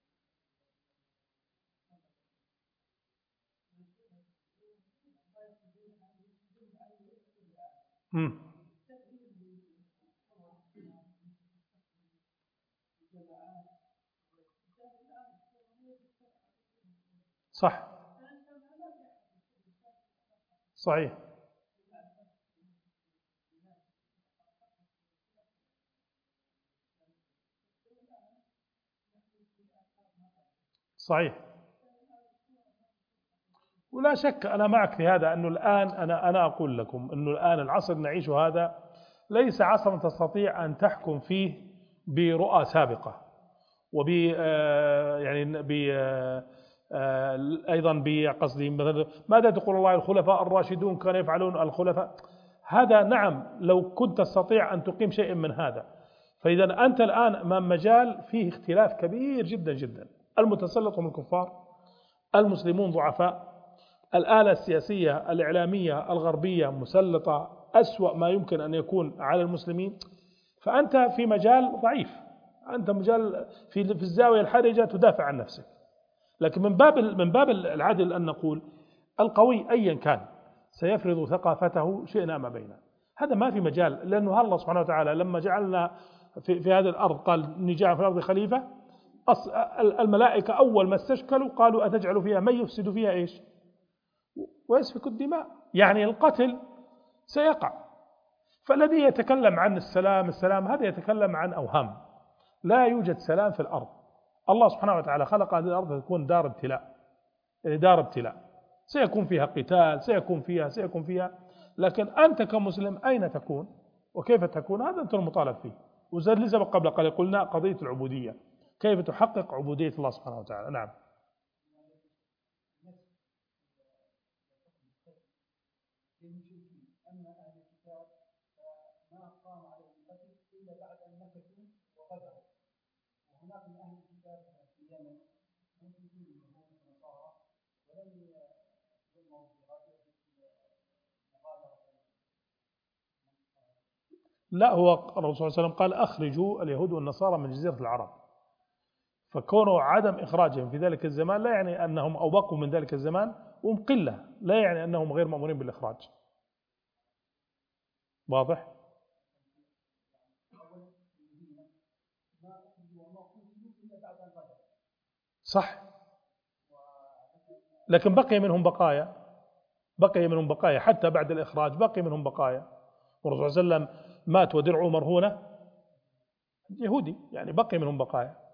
مم. صح صحيح صحيح. ولا شك أنا معك في هذا، أنه الآن أنا أنا أقول لكم أنه الآن العصر نعيشه هذا ليس عصرا تستطيع أن تحكم فيه برؤى سابقة وب يعني ب أيضا بقصدي ماذا تقول الله الخلفاء الراشدون كانوا يفعلون الخلفاء. هذا نعم لو كنت تستطيع أن تقيم شيء من هذا. فإذا أنت الآن أمام مجال فيه اختلاف كبير جدا جدا. المتسلط هم الكفار، المسلمون ضعفاء، الآلة السياسية الإعلامية الغربية مسلطة أسوأ ما يمكن أن يكون على المسلمين. فأنت في مجال ضعيف، أنت مجال في في الزاوية الحرجة تدافع عن نفسك. لكن من باب من باب العدل أن نقول القوي أيا كان سيفرض ثقافته شئنا ما بينه. هذا ما في مجال، لأنه الله سبحانه وتعالى لما جعلنا في, في هذه الأرض قال نجعل في الأرض خليفة. الملائكة أول ما استشكلوا قالوا أتجعل فيها من يفسد فيها إيش ويسفك الدماء، يعني القتل سيقع. فالذي يتكلم عن السلام السلام هذا يتكلم عن أوهام. لا يوجد سلام في الأرض. الله سبحانه وتعالى خلق هذه الأرض تكون دار ابتلاء، يعني دار ابتلاء سيكون فيها قتال، سيكون فيها سيكون فيها لكن أنت كمسلم أين تكون وكيف تكون؟ هذا أنت المطالب فيه. وزي اللي سبق قبل قليل قلنا قضية العبودية، كيف تحقق عبودية الله سبحانه وتعالى. نعم. أما أهل الكتاب فما قام عليهم القتل إلا بعد أن مكثوا وغدروا. وهناك من أهل الكتاب في اليمن ممكن يكونوا يهود ونصارى ولم يؤمروا بهذه المغادرة. لا، هو الرسول صلى الله عليه وسلم قال أخرجوا اليهود والنصارى من جزيرة العرب. فكونوا عدم إخراجهم في ذلك الزمان لا يعني أنهم أو بقوا من ذلك الزمان وهم قلة، لا يعني أنهم غير مأمورين بالإخراج. واضح؟ صح. لكن بقي منهم بقايا، بقي منهم بقايا حتى بعد الإخراج بقي منهم بقايا. والرسول صلى الله عليه وسلم مات ودرعه مرهونة يهودي، يعني بقي منهم بقايا.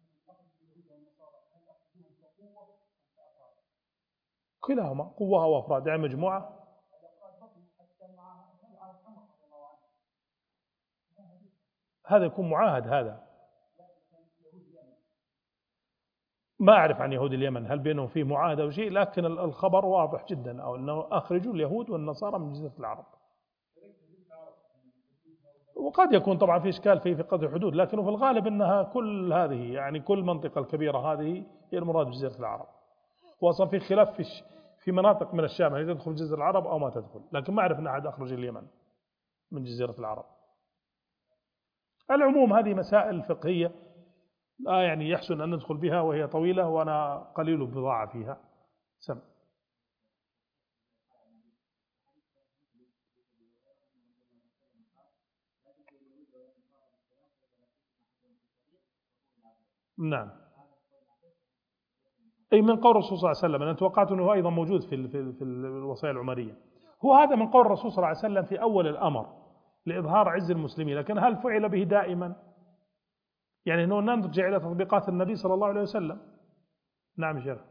كلاهما قوة وأفراد، يعني مجموعة. هذا يكون معاهد. هذا ما أعرف عن يهود اليمن هل بينهم فيه معاهدة أو شيء، لكن الخبر واضح جدا أو أنه أخرجوا اليهود والنصارى من جزيرة العرب. وقد يكون طبعا في إشكال في في قدر الحدود، لكنه في الغالب أنها كل هذه يعني كل منطقة الكبيرة هذه هي المراد بجزيرة العرب. وأصلا في خلاف في في مناطق من الشام هل تدخل جزيرة العرب أو ما تدخل، لكن ما أعرف أن أحد أخرج اليمن من جزيرة العرب. العموم هذه مسائل فقهية لا يعني يحسن أن ندخل بها وهي طويلة وأنا قليل البضاعة فيها. سم نعم. أي من قول الرسول صلى الله عليه وسلم. أنا توقعت أنه أيضا موجود في في في الوصايا العمرية. هو هذا من قول الرسول صلى الله عليه وسلم في أول الأمر لإظهار عز المسلمين، لكن هل فعل به دائما؟ يعني أنه نرجع إلى تطبيقات النبي صلى الله عليه وسلم. نعم شيخ.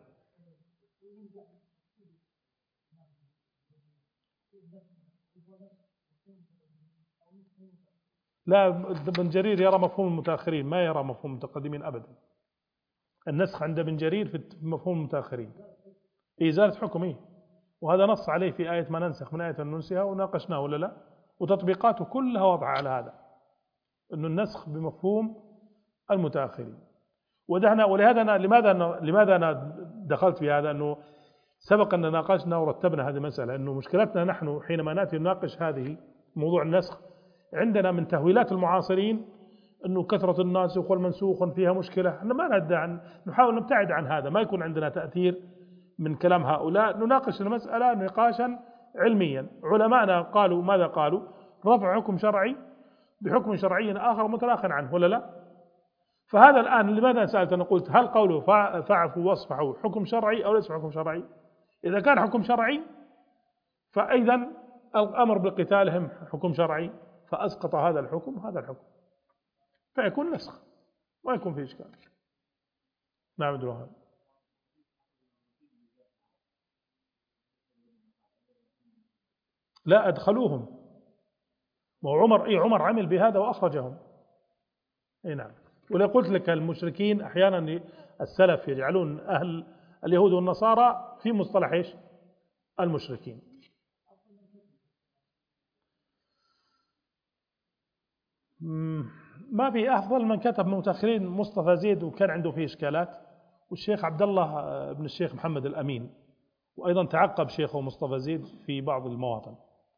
لا، ابن جرير يرى مفهوم المتأخرين، ما يرى مفهوم المتقدمين أبدا. النسخ عند ابن جرير في مفهوم المتأخرين إزالة حكم إيه؟ وهذا نص عليه في آية ما ننسخ من آية ننسها، وناقشناه ولا لا، وتطبيقاته كلها وضع على هذا، أنه النسخ بمفهوم المتأخرين. ودهنا ولهذا أنا لماذا أنا لماذا أنا دخلت في هذا؟ أنه سبق أن ناقشنا ورتبنا هذه المسألة، أنه مشكلتنا نحن حينما نأتي نناقش هذه موضوع النسخ، عندنا من تهويلات المعاصرين أنه كثرة الناسخ والمنسوخ فيها مشكلة. احنا ما ندع عن نحاول نبتعد عن هذا، ما يكون عندنا تأثير من كلام هؤلاء، نناقش المسألة نقاشا علميا. علماءنا قالوا ماذا قالوا؟ رفع حكم شرعي بحكم شرعي آخر متراخٍ عنه ولا لا؟ فهذا الآن لماذا سألت؟ أنا قلت هل قوله فاعفوا واصفحوا حكم شرعي أو ليس حكم شرعي؟ إذا كان حكم شرعي فإذا الأمر بقتالهم حكم شرعي، فأسقط هذا الحكم هذا الحكم، فيكون نسخ ما يكون فيه إشكال. نعم الوهاب. لا أدخلوهم، وعمر إيه عمر عمل بهذا وأخرجهم. إيه نعم. ولو قلت لك المشركين أحيانا السلف يجعلون أهل اليهود والنصارى في مصطلح إيش؟ المشركين. ما في أفضل من كتب متأخرين مصطفى زيد وكان عنده فيه إشكالات، والشيخ عبد الله بن الشيخ محمد الأمين، وأيضا تعقب شيخه مصطفى زيد في بعض المواطن.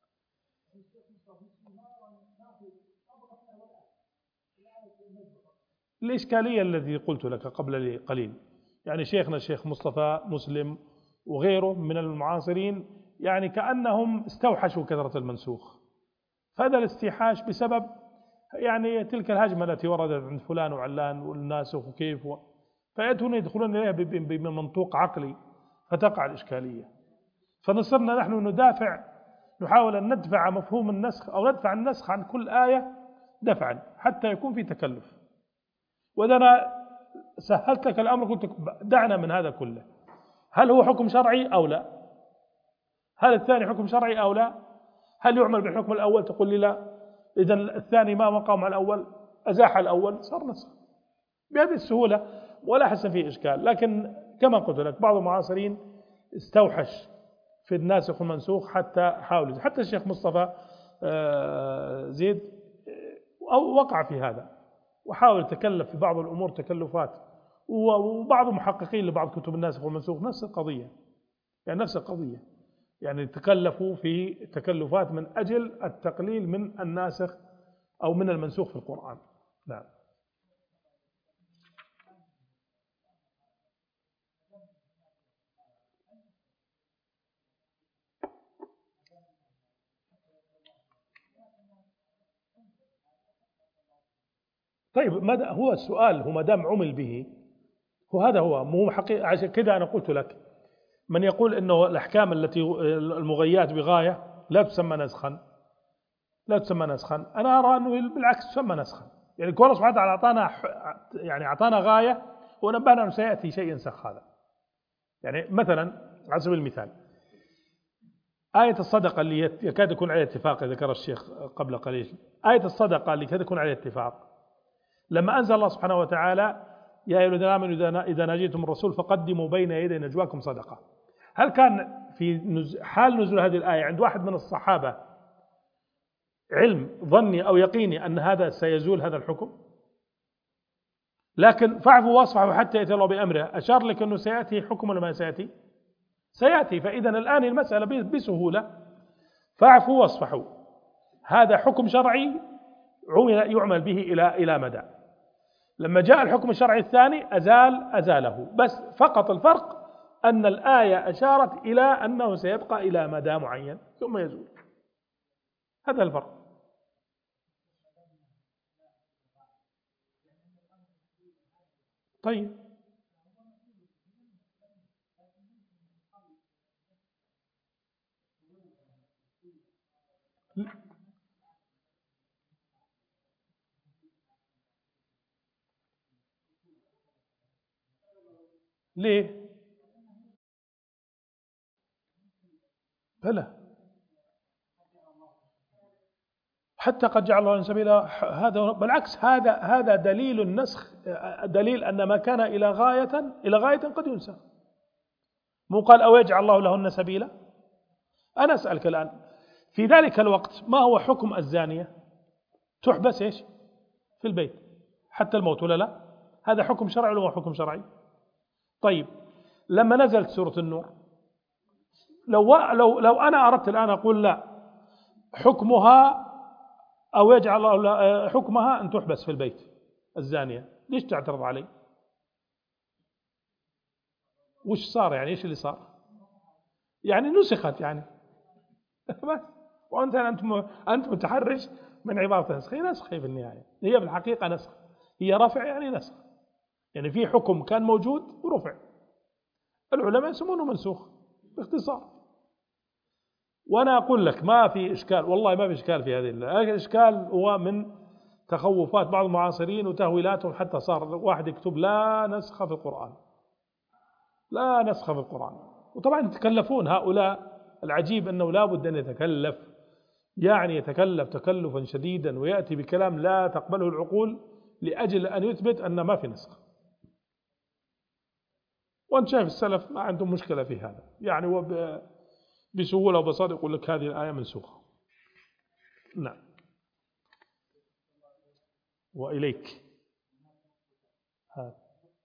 الإشكالية الذي قلت لك قبل قليل، يعني شيخنا الشيخ مصطفى مسلم وغيره من المعاصرين يعني كأنهم استوحشوا كثرة المنسوخ، فهذا الاستيحاش بسبب يعني تلك الهجمة التي وردت عند فلان وعلان والناسخ وكيف و... فيأتون يدخلون إليها بمنطوق عقلي، فتقع الإشكالية. فنصرنا نحن ندافع، نحاول أن ندفع مفهوم النسخ أو ندفع النسخ عن كل آية دفعا حتى يكون في تكلف. وإذا أنا سهلت لك الأمر قلت دعنا من هذا كله، هل هو حكم شرعي أو لا؟ هل الثاني حكم شرعي أو لا؟ هل يعمل بالحكم الأول؟ تقول لي لا، إذا الثاني ما مقام على الأول، أزاح الأول صار نسخ بهذه السهولة ولا أحس فيه إشكال. لكن كما قلت لك بعض المعاصرين استوحش في الناسخ والمنسوخ حتى حاول، حتى الشيخ مصطفى زيد أو وقع في هذا وحاول تكلف في بعض الأمور تكلفات، وبعض المحققين لبعض كتب الناسخ والمنسوخ نفس القضية، يعني نفس القضية، يعني تكلفوا في تكلفات من أجل التقليل من الناسخ أو من المنسوخ في القرآن. نعم. طيب ماذا هو السؤال؟ هو ما دام عمل به هو هذا هو مو حقيقة. عشان كذا أنا قلت لك من يقول إنه الأحكام التي المغيات بغاية لا تسمى نسخا، لا تسمى نسخا، أنا أرى أنه بالعكس تسمى نسخا. يعني الله سبحانه وتعالى أعطانا يعني أعطانا غاية ونبهنا أنه سيأتي شيء ينسخ هذا. يعني مثلا على سبيل المثال آية الصدقة اللي يكاد يكون عليها اتفاق، ذكر الشيخ قبل قليل، آية الصدقة اللي يكاد يكون عليها اتفاق لما أنزل الله سبحانه وتعالى يا أيها الذين آمنوا إذا ناجيتم الرسول فقدموا بين يدي نجواكم صدقة، هل كان في حال نزول هذه الآية عند واحد من الصحابة علم ظني أو يقيني أن هذا سيزول هذا الحكم؟ لكن فاعفوا واصفحوا حتى يأتي الله بأمره، أشار لك أنه سيأتي حكم ولا ما سيأتي؟ سيأتي. فإذا الآن المسألة بسهولة فاعفوا واصفحوا، هذا حكم شرعي يعمل به إلى إلى مدى. لما جاء الحكم الشرعي الثاني أزال أزاله، بس فقط الفرق أن الآية أشارت إلى أنه سيبقى إلى مدى معين ثم يزول، هذا الفرق. طيب ليه؟ بلى حتى قد جعل الله سبيلا، هذا بالعكس، هذا هذا دليل النسخ، دليل أن ما كان إلى غاية إلى غاية قد ينسى. مو قال أو يجعل الله لهن سبيلا. أنا أسألك الآن في ذلك الوقت ما هو حكم الزانية؟ تحبس إيش في البيت حتى الموت ولا لا؟ هذا حكم شرعي ولا حكم شرعي؟ طيب لما نزلت سورة النور، لو لو لو أنا أردت الآن أقول لا، حكمها أو يجعل الله حكمها أن تحبس في البيت الزانية، ليش تعترض علي؟ وش صار يعني؟ إيش اللي صار؟ يعني نسخت يعني بس. وأنت أنت أنت متحرج من عبارة نسخ. هي نسخ في النهاية، هي بالحقيقة نسخ، هي رفع يعني نسخ، يعني في حكم كان موجود ورفع. العلماء يسمونه منسوخ باختصار. وأنا أقول لك ما في إشكال، والله ما في إشكال في هذه. الإشكال هو من تخوفات بعض المعاصرين وتهويلاتهم، حتى صار واحد يكتب لا نسخ في القرآن، لا نسخ في القرآن. وطبعا يتكلفون هؤلاء. العجيب أنه لا بد أن يتكلف، يعني يتكلف تكلفا شديدا ويأتي بكلام لا تقبله العقول لأجل أن يثبت أن ما في نسخ. وأنت شايف السلف ما عندهم مشكلة في هذا، يعني وب بسهولة وبساطة يقول لك هذه الآية منسوخة. نعم. وإليك هذا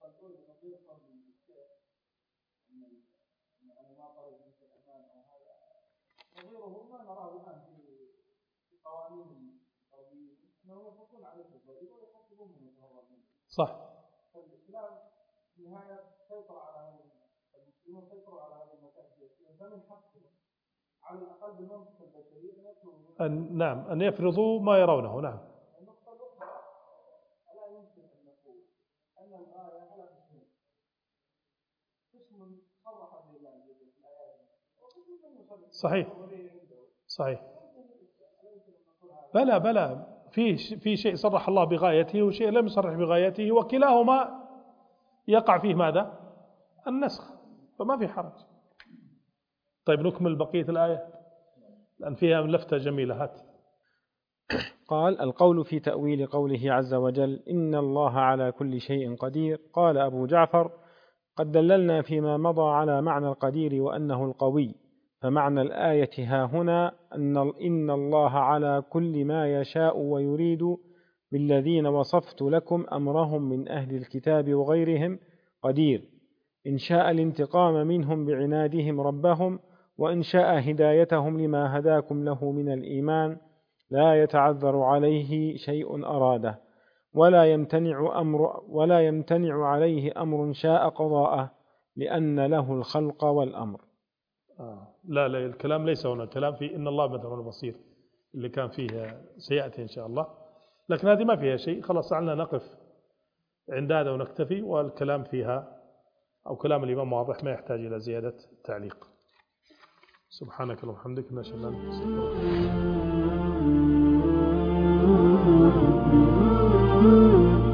وغيره ما نراه الآن في قوانين الغربية أنهم يحطون عليه الضريبة ويخفضون من المتهربين. صح. فالإسلام في النهاية سيطر على هذه المسلمين، سيطروا على هذه المسائل، فمن حقهم على الأقل بالمنطق البشري أن يفرضوا أن نعم أن يفرضوا ما يرونه. نعم. النقطة الأخرى، لا يمكن أن نقول أن الغاية على قسمين، قسم صرح به الله في الآيات وقسم لم يصرح. صحيح صحيح. بلى بلى في في شيء صرح الله بغايته وشيء لم يصرح بغايته، وكلاهما يقع فيه ماذا؟ النسخ، فما في حرج. طيب نكمل بقية الآية لأن فيها لفتة جميلة. هات. قال: القول في تأويل قوله عز وجل إن الله على كل شيء قدير. قال أبو جعفر: قد دللنا فيما مضى على معنى القدير وأنه القوي، فمعنى الآية ها هنا أن إن الله على كل ما يشاء ويريد بالذين وصفت لكم أمرهم من أهل الكتاب وغيرهم قدير، إن شاء الانتقام منهم بعنادهم ربهم، وإن شاء هدايتهم لما هداكم له من الإيمان، لا يتعذر عليه شيء أراده، ولا يمتنع أمر ولا يمتنع عليه أمر شاء قضاءه، لأن له الخلق والأمر. آه. لا لا الكلام ليس هنا الكلام في إن الله مثل البصير اللي كان فيه سيأتي إن شاء الله، لكن هذه ما فيها شيء. خلاص علنا نقف عند هذا ونكتفي، والكلام فيها أو كلام الإمام واضح ما يحتاج إلى زيادة تعليق. سبحانك اللهم وبحمدك نشهد أن لا إله إلا أنت.